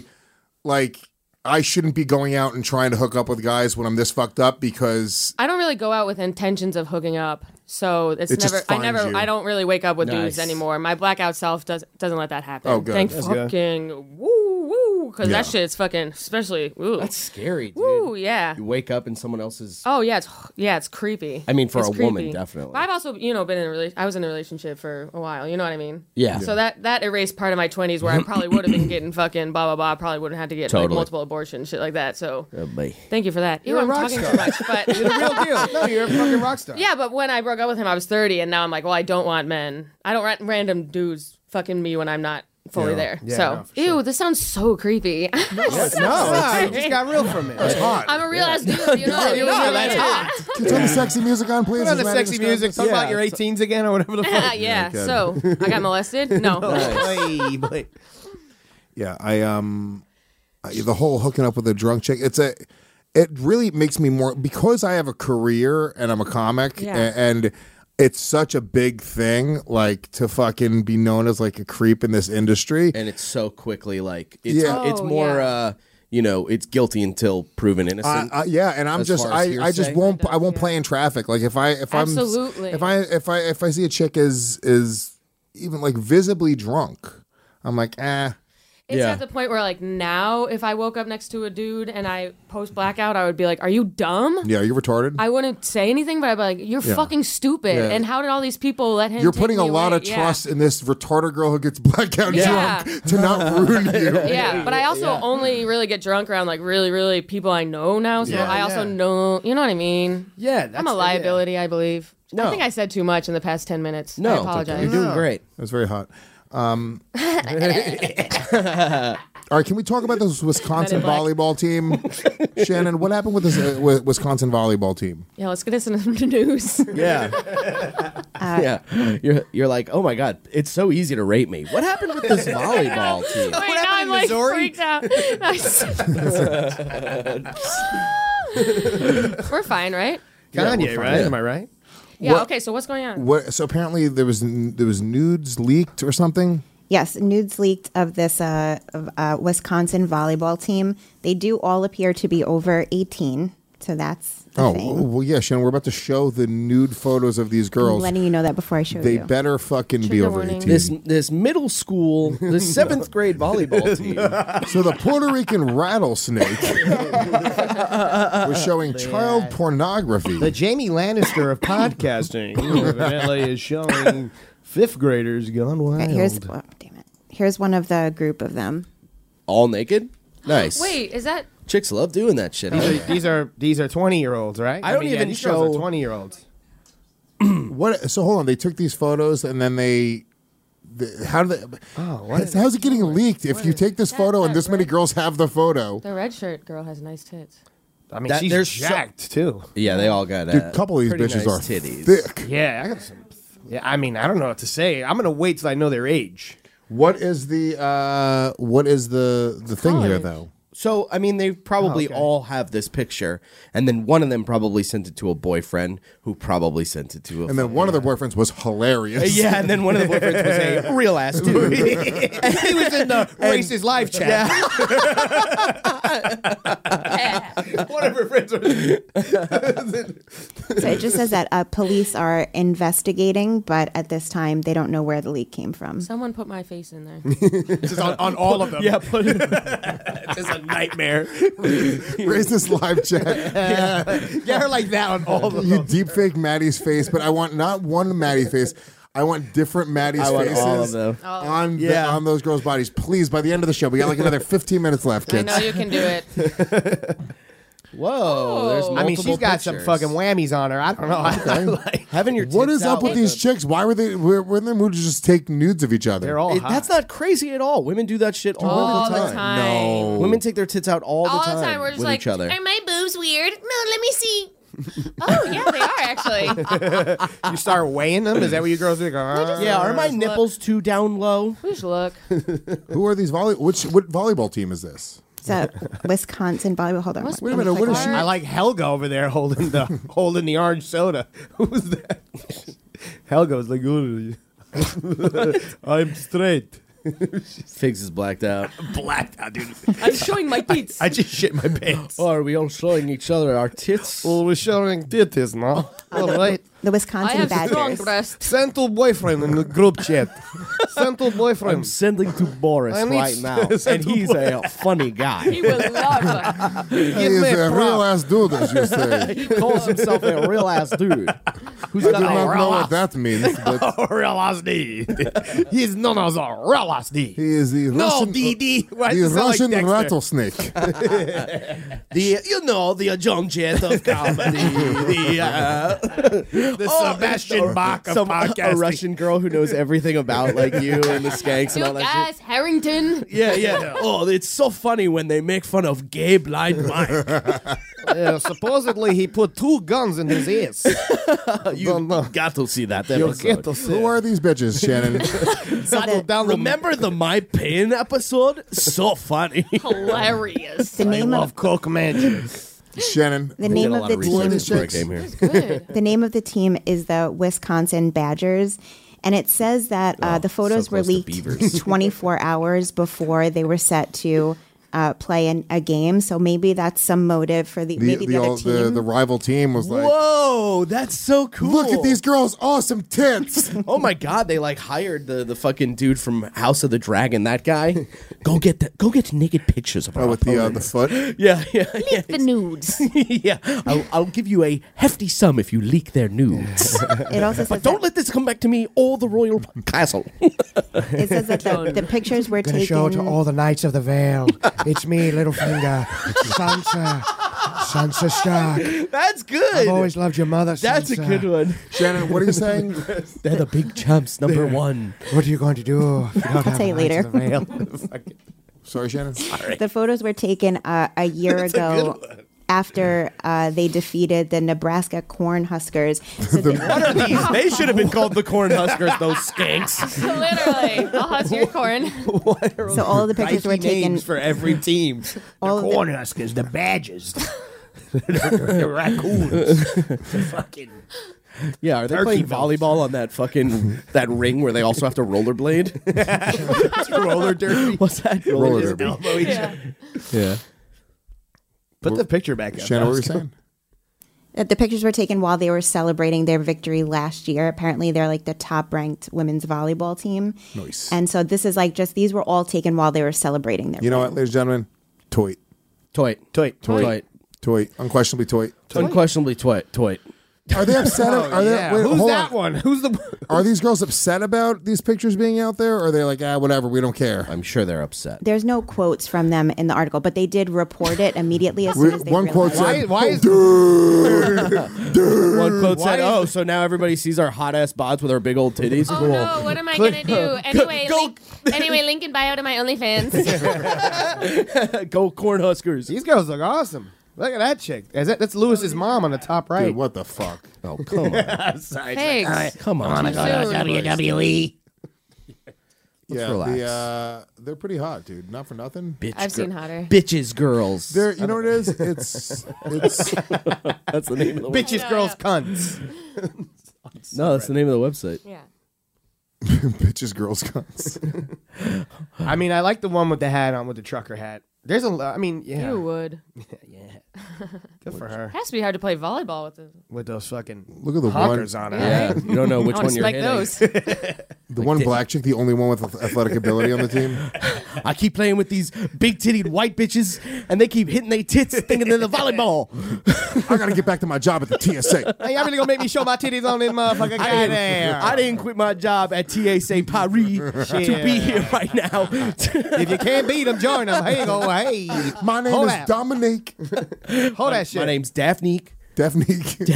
I shouldn't be going out and trying to hook up with guys when I'm this fucked up because I don't really go out with intentions of hooking up, so it's It just never. finds you. I don't really wake up with dudes anymore. My blackout self doesn't let that happen. Oh, good. Thank That's fucking woo, because that shit's fucking especially. Ooh. That's scary, dude. Woo, yeah. You wake up in someone else's. Oh yeah, it's creepy. I mean, for It's a woman, creepy. definitely. But I've also been in I was in a relationship for a while. You know what I mean? Yeah. So that erased part of my 20s where I probably would have been getting fucking blah blah blah. I probably would have had to get like multiple abortions, shit like that. So thank you for that. You're a I'm rock talking star. too much, but You're the real deal. No, you're a fucking rock star. yeah, but when I broke up with him, I was 30, and now I'm like, well, I don't want men. I don't want random dudes fucking me when I'm not fully there. Yeah, so, no, for sure. ew, this sounds so creepy. No, it just got real from it. That's hot. I'm a real ass dude, you know. That's hot. Can you turn the sexy music on, please? Put on the Is Maddie sexy discussing music. this? Talk about your 18s again or whatever the fuck. yeah. Okay. So I got molested. No. Hey, boy. Yeah, the whole hooking up with a drunk chick. It really makes me more because I have a career and I'm a comic and it's such a big thing, like to fucking be known as like a creep in this industry. And it's so quickly like it's more it's guilty until proven innocent. And I'm just I just won't play in traffic. Like if I see a chick is even like visibly drunk, I'm like It's at the point where, like, now, if I woke up next to a dude and I post blackout, I would be like, are you dumb? Yeah, are you retarded? I wouldn't say anything, but I'd be like, you're fucking stupid. Yeah. And how did all these people let him You're take putting me a lot away? of trust in this retarded girl who gets blackout Yeah. drunk to not ruin you. Yeah, but I also only really get drunk around, like, really, really people I know now. So I also know, you know what I mean? Yeah. I'm a liability, I believe. No. I think I said too much in the past 10 minutes. No, I it's apologize. okay. You're doing great. That's very hot. All right, can we talk about this Wisconsin volleyball team? Shannon, what happened with this Wisconsin volleyball team? Yeah, let's get this into the news. Yeah. You're like, oh my God, it's so easy to rate me. What happened with this volleyball team? Wait, now I'm like freaked out. We're fine, right? Kanye, right? Am I right? Yeah, okay, so what's going on? So apparently there was nudes leaked or something? Yes, nudes leaked of this Wisconsin volleyball team. They do all appear to be over 18, so that's a thing. Well, yeah, Shannon, we're about to show the nude photos of these girls. I'm letting you know that before I show They you. better fucking be over 18. This middle school, the 7th grade volleyball team. So the Puerto Rican rattlesnake was showing child pornography. The Jamie Lannister of podcasting evidently is showing 5th graders gone wild. Okay, here's one of the group of them. All naked? Nice. Wait, is that... Chicks love doing that shit. These are 20-year-olds, right? I don't even these show- girls are 20-year-olds. What? So hold on, they took these photos and then how do they? How's it getting leaked? If you take this photo and this many girls have the photo, The red shirt girl has nice tits. I mean, That- she's there's jacked too. Yeah, they all got Dude, a couple of these pretty bitches nice are titties. thick. Yeah, I got some. Yeah, I mean, I don't know what to say. I'm gonna wait till I know their age. What is the thing here though? So, I mean, they probably all have this picture, and then one of them probably sent it to a boyfriend, who probably sent it to a. And then one of their boyfriends was hilarious. Yeah, and then one of the boyfriends was a real ass dude. He was in the racist live chat. One of her friends was. So it just says that police are investigating, but at this time they don't know where the leak came from. Someone put my face in there. Just on all of them. Yeah, put it. It's a nightmare. Racist live chat. Get her like that on all of them. You deep fake Maddie's face, but I want not one Maddie face. I want different Maddie's I want faces all of them. on those girls' bodies. Please, by the end of the show, we got like another 15 minutes left, I kids. know you can do it. Whoa, there's I mean, she's multiple got some pictures. fucking whammies on her. I don't know. Like, Having your What tits is up out with these chicks? Why were they? Were in the mood to just take nudes of each other? they're all hot. That's not crazy at all. Women do that shit all the time. No. Women take their tits out all the All time, the time. We're just with like, each other. are my boobs weird? No, let me see. Oh, yeah, they are actually. You start weighing them. Is that what you girls do? Yeah, are my nipples too down low? Just look. Who are these what volleyball team is this? It's a Wisconsin volleyball. Hold on. Must Wait a minute, what is she? I like Helga over there holding the orange soda. Who's that? Helga was like, "Oh, I'm straight." Figs is blacked out. Blacked out, dude. I'm showing my tits. I just shit my pants. Oh, are we all showing each other our tits? Well, we're showing titties now. All right. The I Wisconsin have strong Badgers. breasts. Send to boyfriend in the group chat. Send to I'm boyfriend. sending to Boris I need right now, send and to he's a funny guy. He will love He is me a a real prop. ass dude, as you say. He calls himself a real ass dude. Who's I do got not a know real what ass? that means, but Real ass D. He's known as a real ass D. he is the No, Russian, DD. Why the does it sound like Russian Dexter? rattlesnake. The John Jett of comedy. The Sebastian Bach of some podcasting. a Russian girl who knows everything about like you and the skanks and you all that shit. guys, Harrington. Yeah. Oh, it's so funny when they make fun of gay blind Mike. Supposedly he put 2 guns in his ears. You got to see that You'll episode. get to see. Who are these bitches, Shannon? So the, Remember the My Pain episode? So funny. Hilarious. the name of Coke Magic. Shannon. the name a of lot the of research team. before I came here. Good. The name of the team is the Wisconsin Badgers, and it says that the photos so were close to leaked beavers. 24 hours before they were set to play in a game. So maybe that's some motive for maybe the other team. The rival team was like, Whoa, that's so cool. look at these girls' awesome tits. Oh my god, they like hired the fucking dude from House of the Dragon, that guy. Go get naked pictures of our With the opponent. foot. Yeah. Leak the nudes. Yeah, I'll give you a hefty sum if you leak their nudes. It also says But don't let this come back to me or the royal castle. it says that the pictures were Gonna taken. show it to all the Knights of the Vale. It's me, Littlefinger. Sansa Stark. That's good. I've always loved your mother, That's a Sansa. good one. Shannon, what are you saying? They're the big champs, number one. What are you going to do if you don't have tell you the Knights later. of the Vale? Sorry, Shannon. The photos were taken a year ago after they defeated the Nebraska Cornhuskers. So What are these? They should have been called the Cornhuskers, those skanks. Literally. I'll husk your corn. so all of the pictures were Nike taken. names for every team. All the of the- Cornhuskers, the Badgers, the Raccoons, the fucking. Yeah, are they Turkey playing belts. volleyball on that fucking that ring where they also have to rollerblade? roller derby. What's that? Roller Just derby. elbow each other. Yeah. Put the picture back up. Shannon, what were you saying? The pictures were taken while they were celebrating their victory last year. Apparently, they're like the top-ranked women's volleyball team. Nice. And so this is like these were all taken while they were celebrating their. You know what, win. ladies and gentlemen? Toy. Toy. Unquestionably toy. Unquestionably toy. Are they upset? Are they, Yeah. wait, Who's hold that on. one? Who's the? Are these girls upset about these pictures being out there? Or are they like, whatever, we don't care? I'm sure they're upset. There's no quotes from them in the article, but they did report it immediately as soon as they One quote realized. said, Why is One quote said, is "Oh, so now everybody sees our hot ass bods with our big old titties." Oh no, what am I gonna do? Anyway, link in bio to my OnlyFans. Go Cornhuskers. These girls look awesome. Look at that chick. That's Lewis's mom on the top right. Dude, what the fuck? Oh, come on. Sorry. Thanks. Come on. WWE. Yeah, relax. they're pretty hot, dude. Not for nothing. I've seen hotter. Bitches, girls. They're, you know what it is? It's That's the name of the Bitches, girls, cunts. No, that's the name of the website. Yeah. bitches, girls, cunts. I mean, I like the one with the hat on, with the trucker hat. There's I mean, yeah. You would. Yeah. Good for her. It has to be hard to play volleyball with the With those fucking Look at the honkers one. on her. Yeah, you don't know which I want one to you're spike hitting. those. The one black chick, the only one with athletic ability on the team. I keep playing with these big titted white bitches, and they keep hitting their tits thinking they're the volleyball. I gotta get back to my job at the TSA. Hey, y'all really gonna make me show my titties on this motherfucker guy there? I didn't quit my job at TSA Paris to be here right now. If you can't beat them, join them. Hey, go, hey. My name Hold is that. Dominique. Hold that shit. My name's Daphne. Daphne.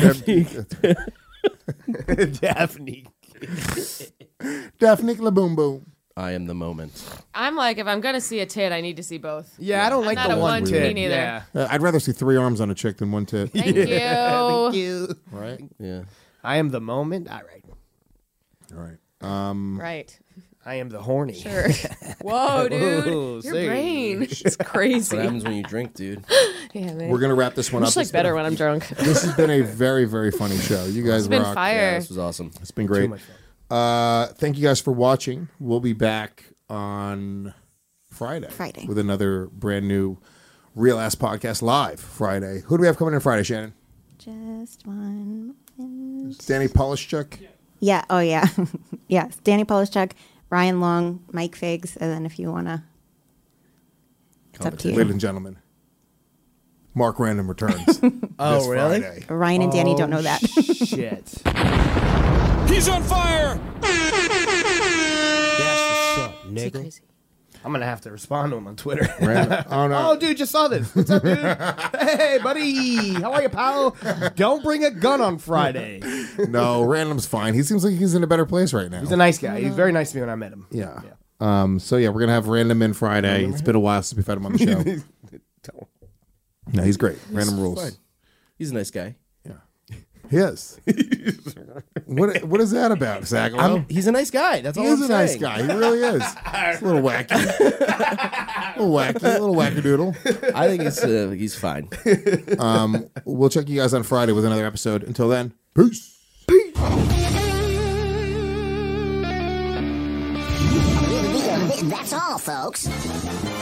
Daphne. Daphne La Boom Boom. I am the moment. I'm like, if I'm gonna see a tit, I need to see both. Yeah, I don't like not the a one one to tit. me neither. Yeah. I'd rather see 3 arms on a chick than 1 tit. Thank you. Thank you. Right? Yeah. I am the moment. All right. All right. Right. I am the horny. Sure. Whoa, dude. Ooh, Your see. brain. It's That's crazy. what happens when you drink, dude. Yeah, man. We're gonna wrap this one I'm up. just like better when I'm drunk. This has been a very, very funny show. You guys It's been rock. fire. Yeah, this was awesome. It's been great. Thank you guys for watching. We'll be back on Friday. With another brand new Real Ass Podcast live Friday. Who do we have coming in Friday, Shannon? Just one moment. Danny Polishchuk. Yeah. Oh, yeah. Yeah. Danny Polishchuk, Ryan Long, Mike Figs, and then if you want to, it's up to you. Ladies and gentlemen, Mark Random returns. Oh, this really? Friday. Ryan and Danny don't know that. Shit. He's on fire! That's what's up, nigga. I'm gonna have to respond to him on Twitter. Oh no! Oh, dude, just saw this. What's up, dude? Hey, buddy. How are you, pal? Don't bring a gun on Friday. No, Random's fine. He seems like he's in a better place right now. He's a nice guy. He's very nice to me when I met him. Yeah. So yeah, we're gonna have Random in Friday. It's been a while since we've had him on the show. No, he's great. Random rules. Fine. He's a nice guy. He is. What is that about, Zach? He's a nice guy. That's all He is I'm a nice saying. guy. He really is. It's a little wacky. A little wackadoodle. I think he's fine. We'll check you guys on Friday with another episode. Until then, peace. That's all, folks.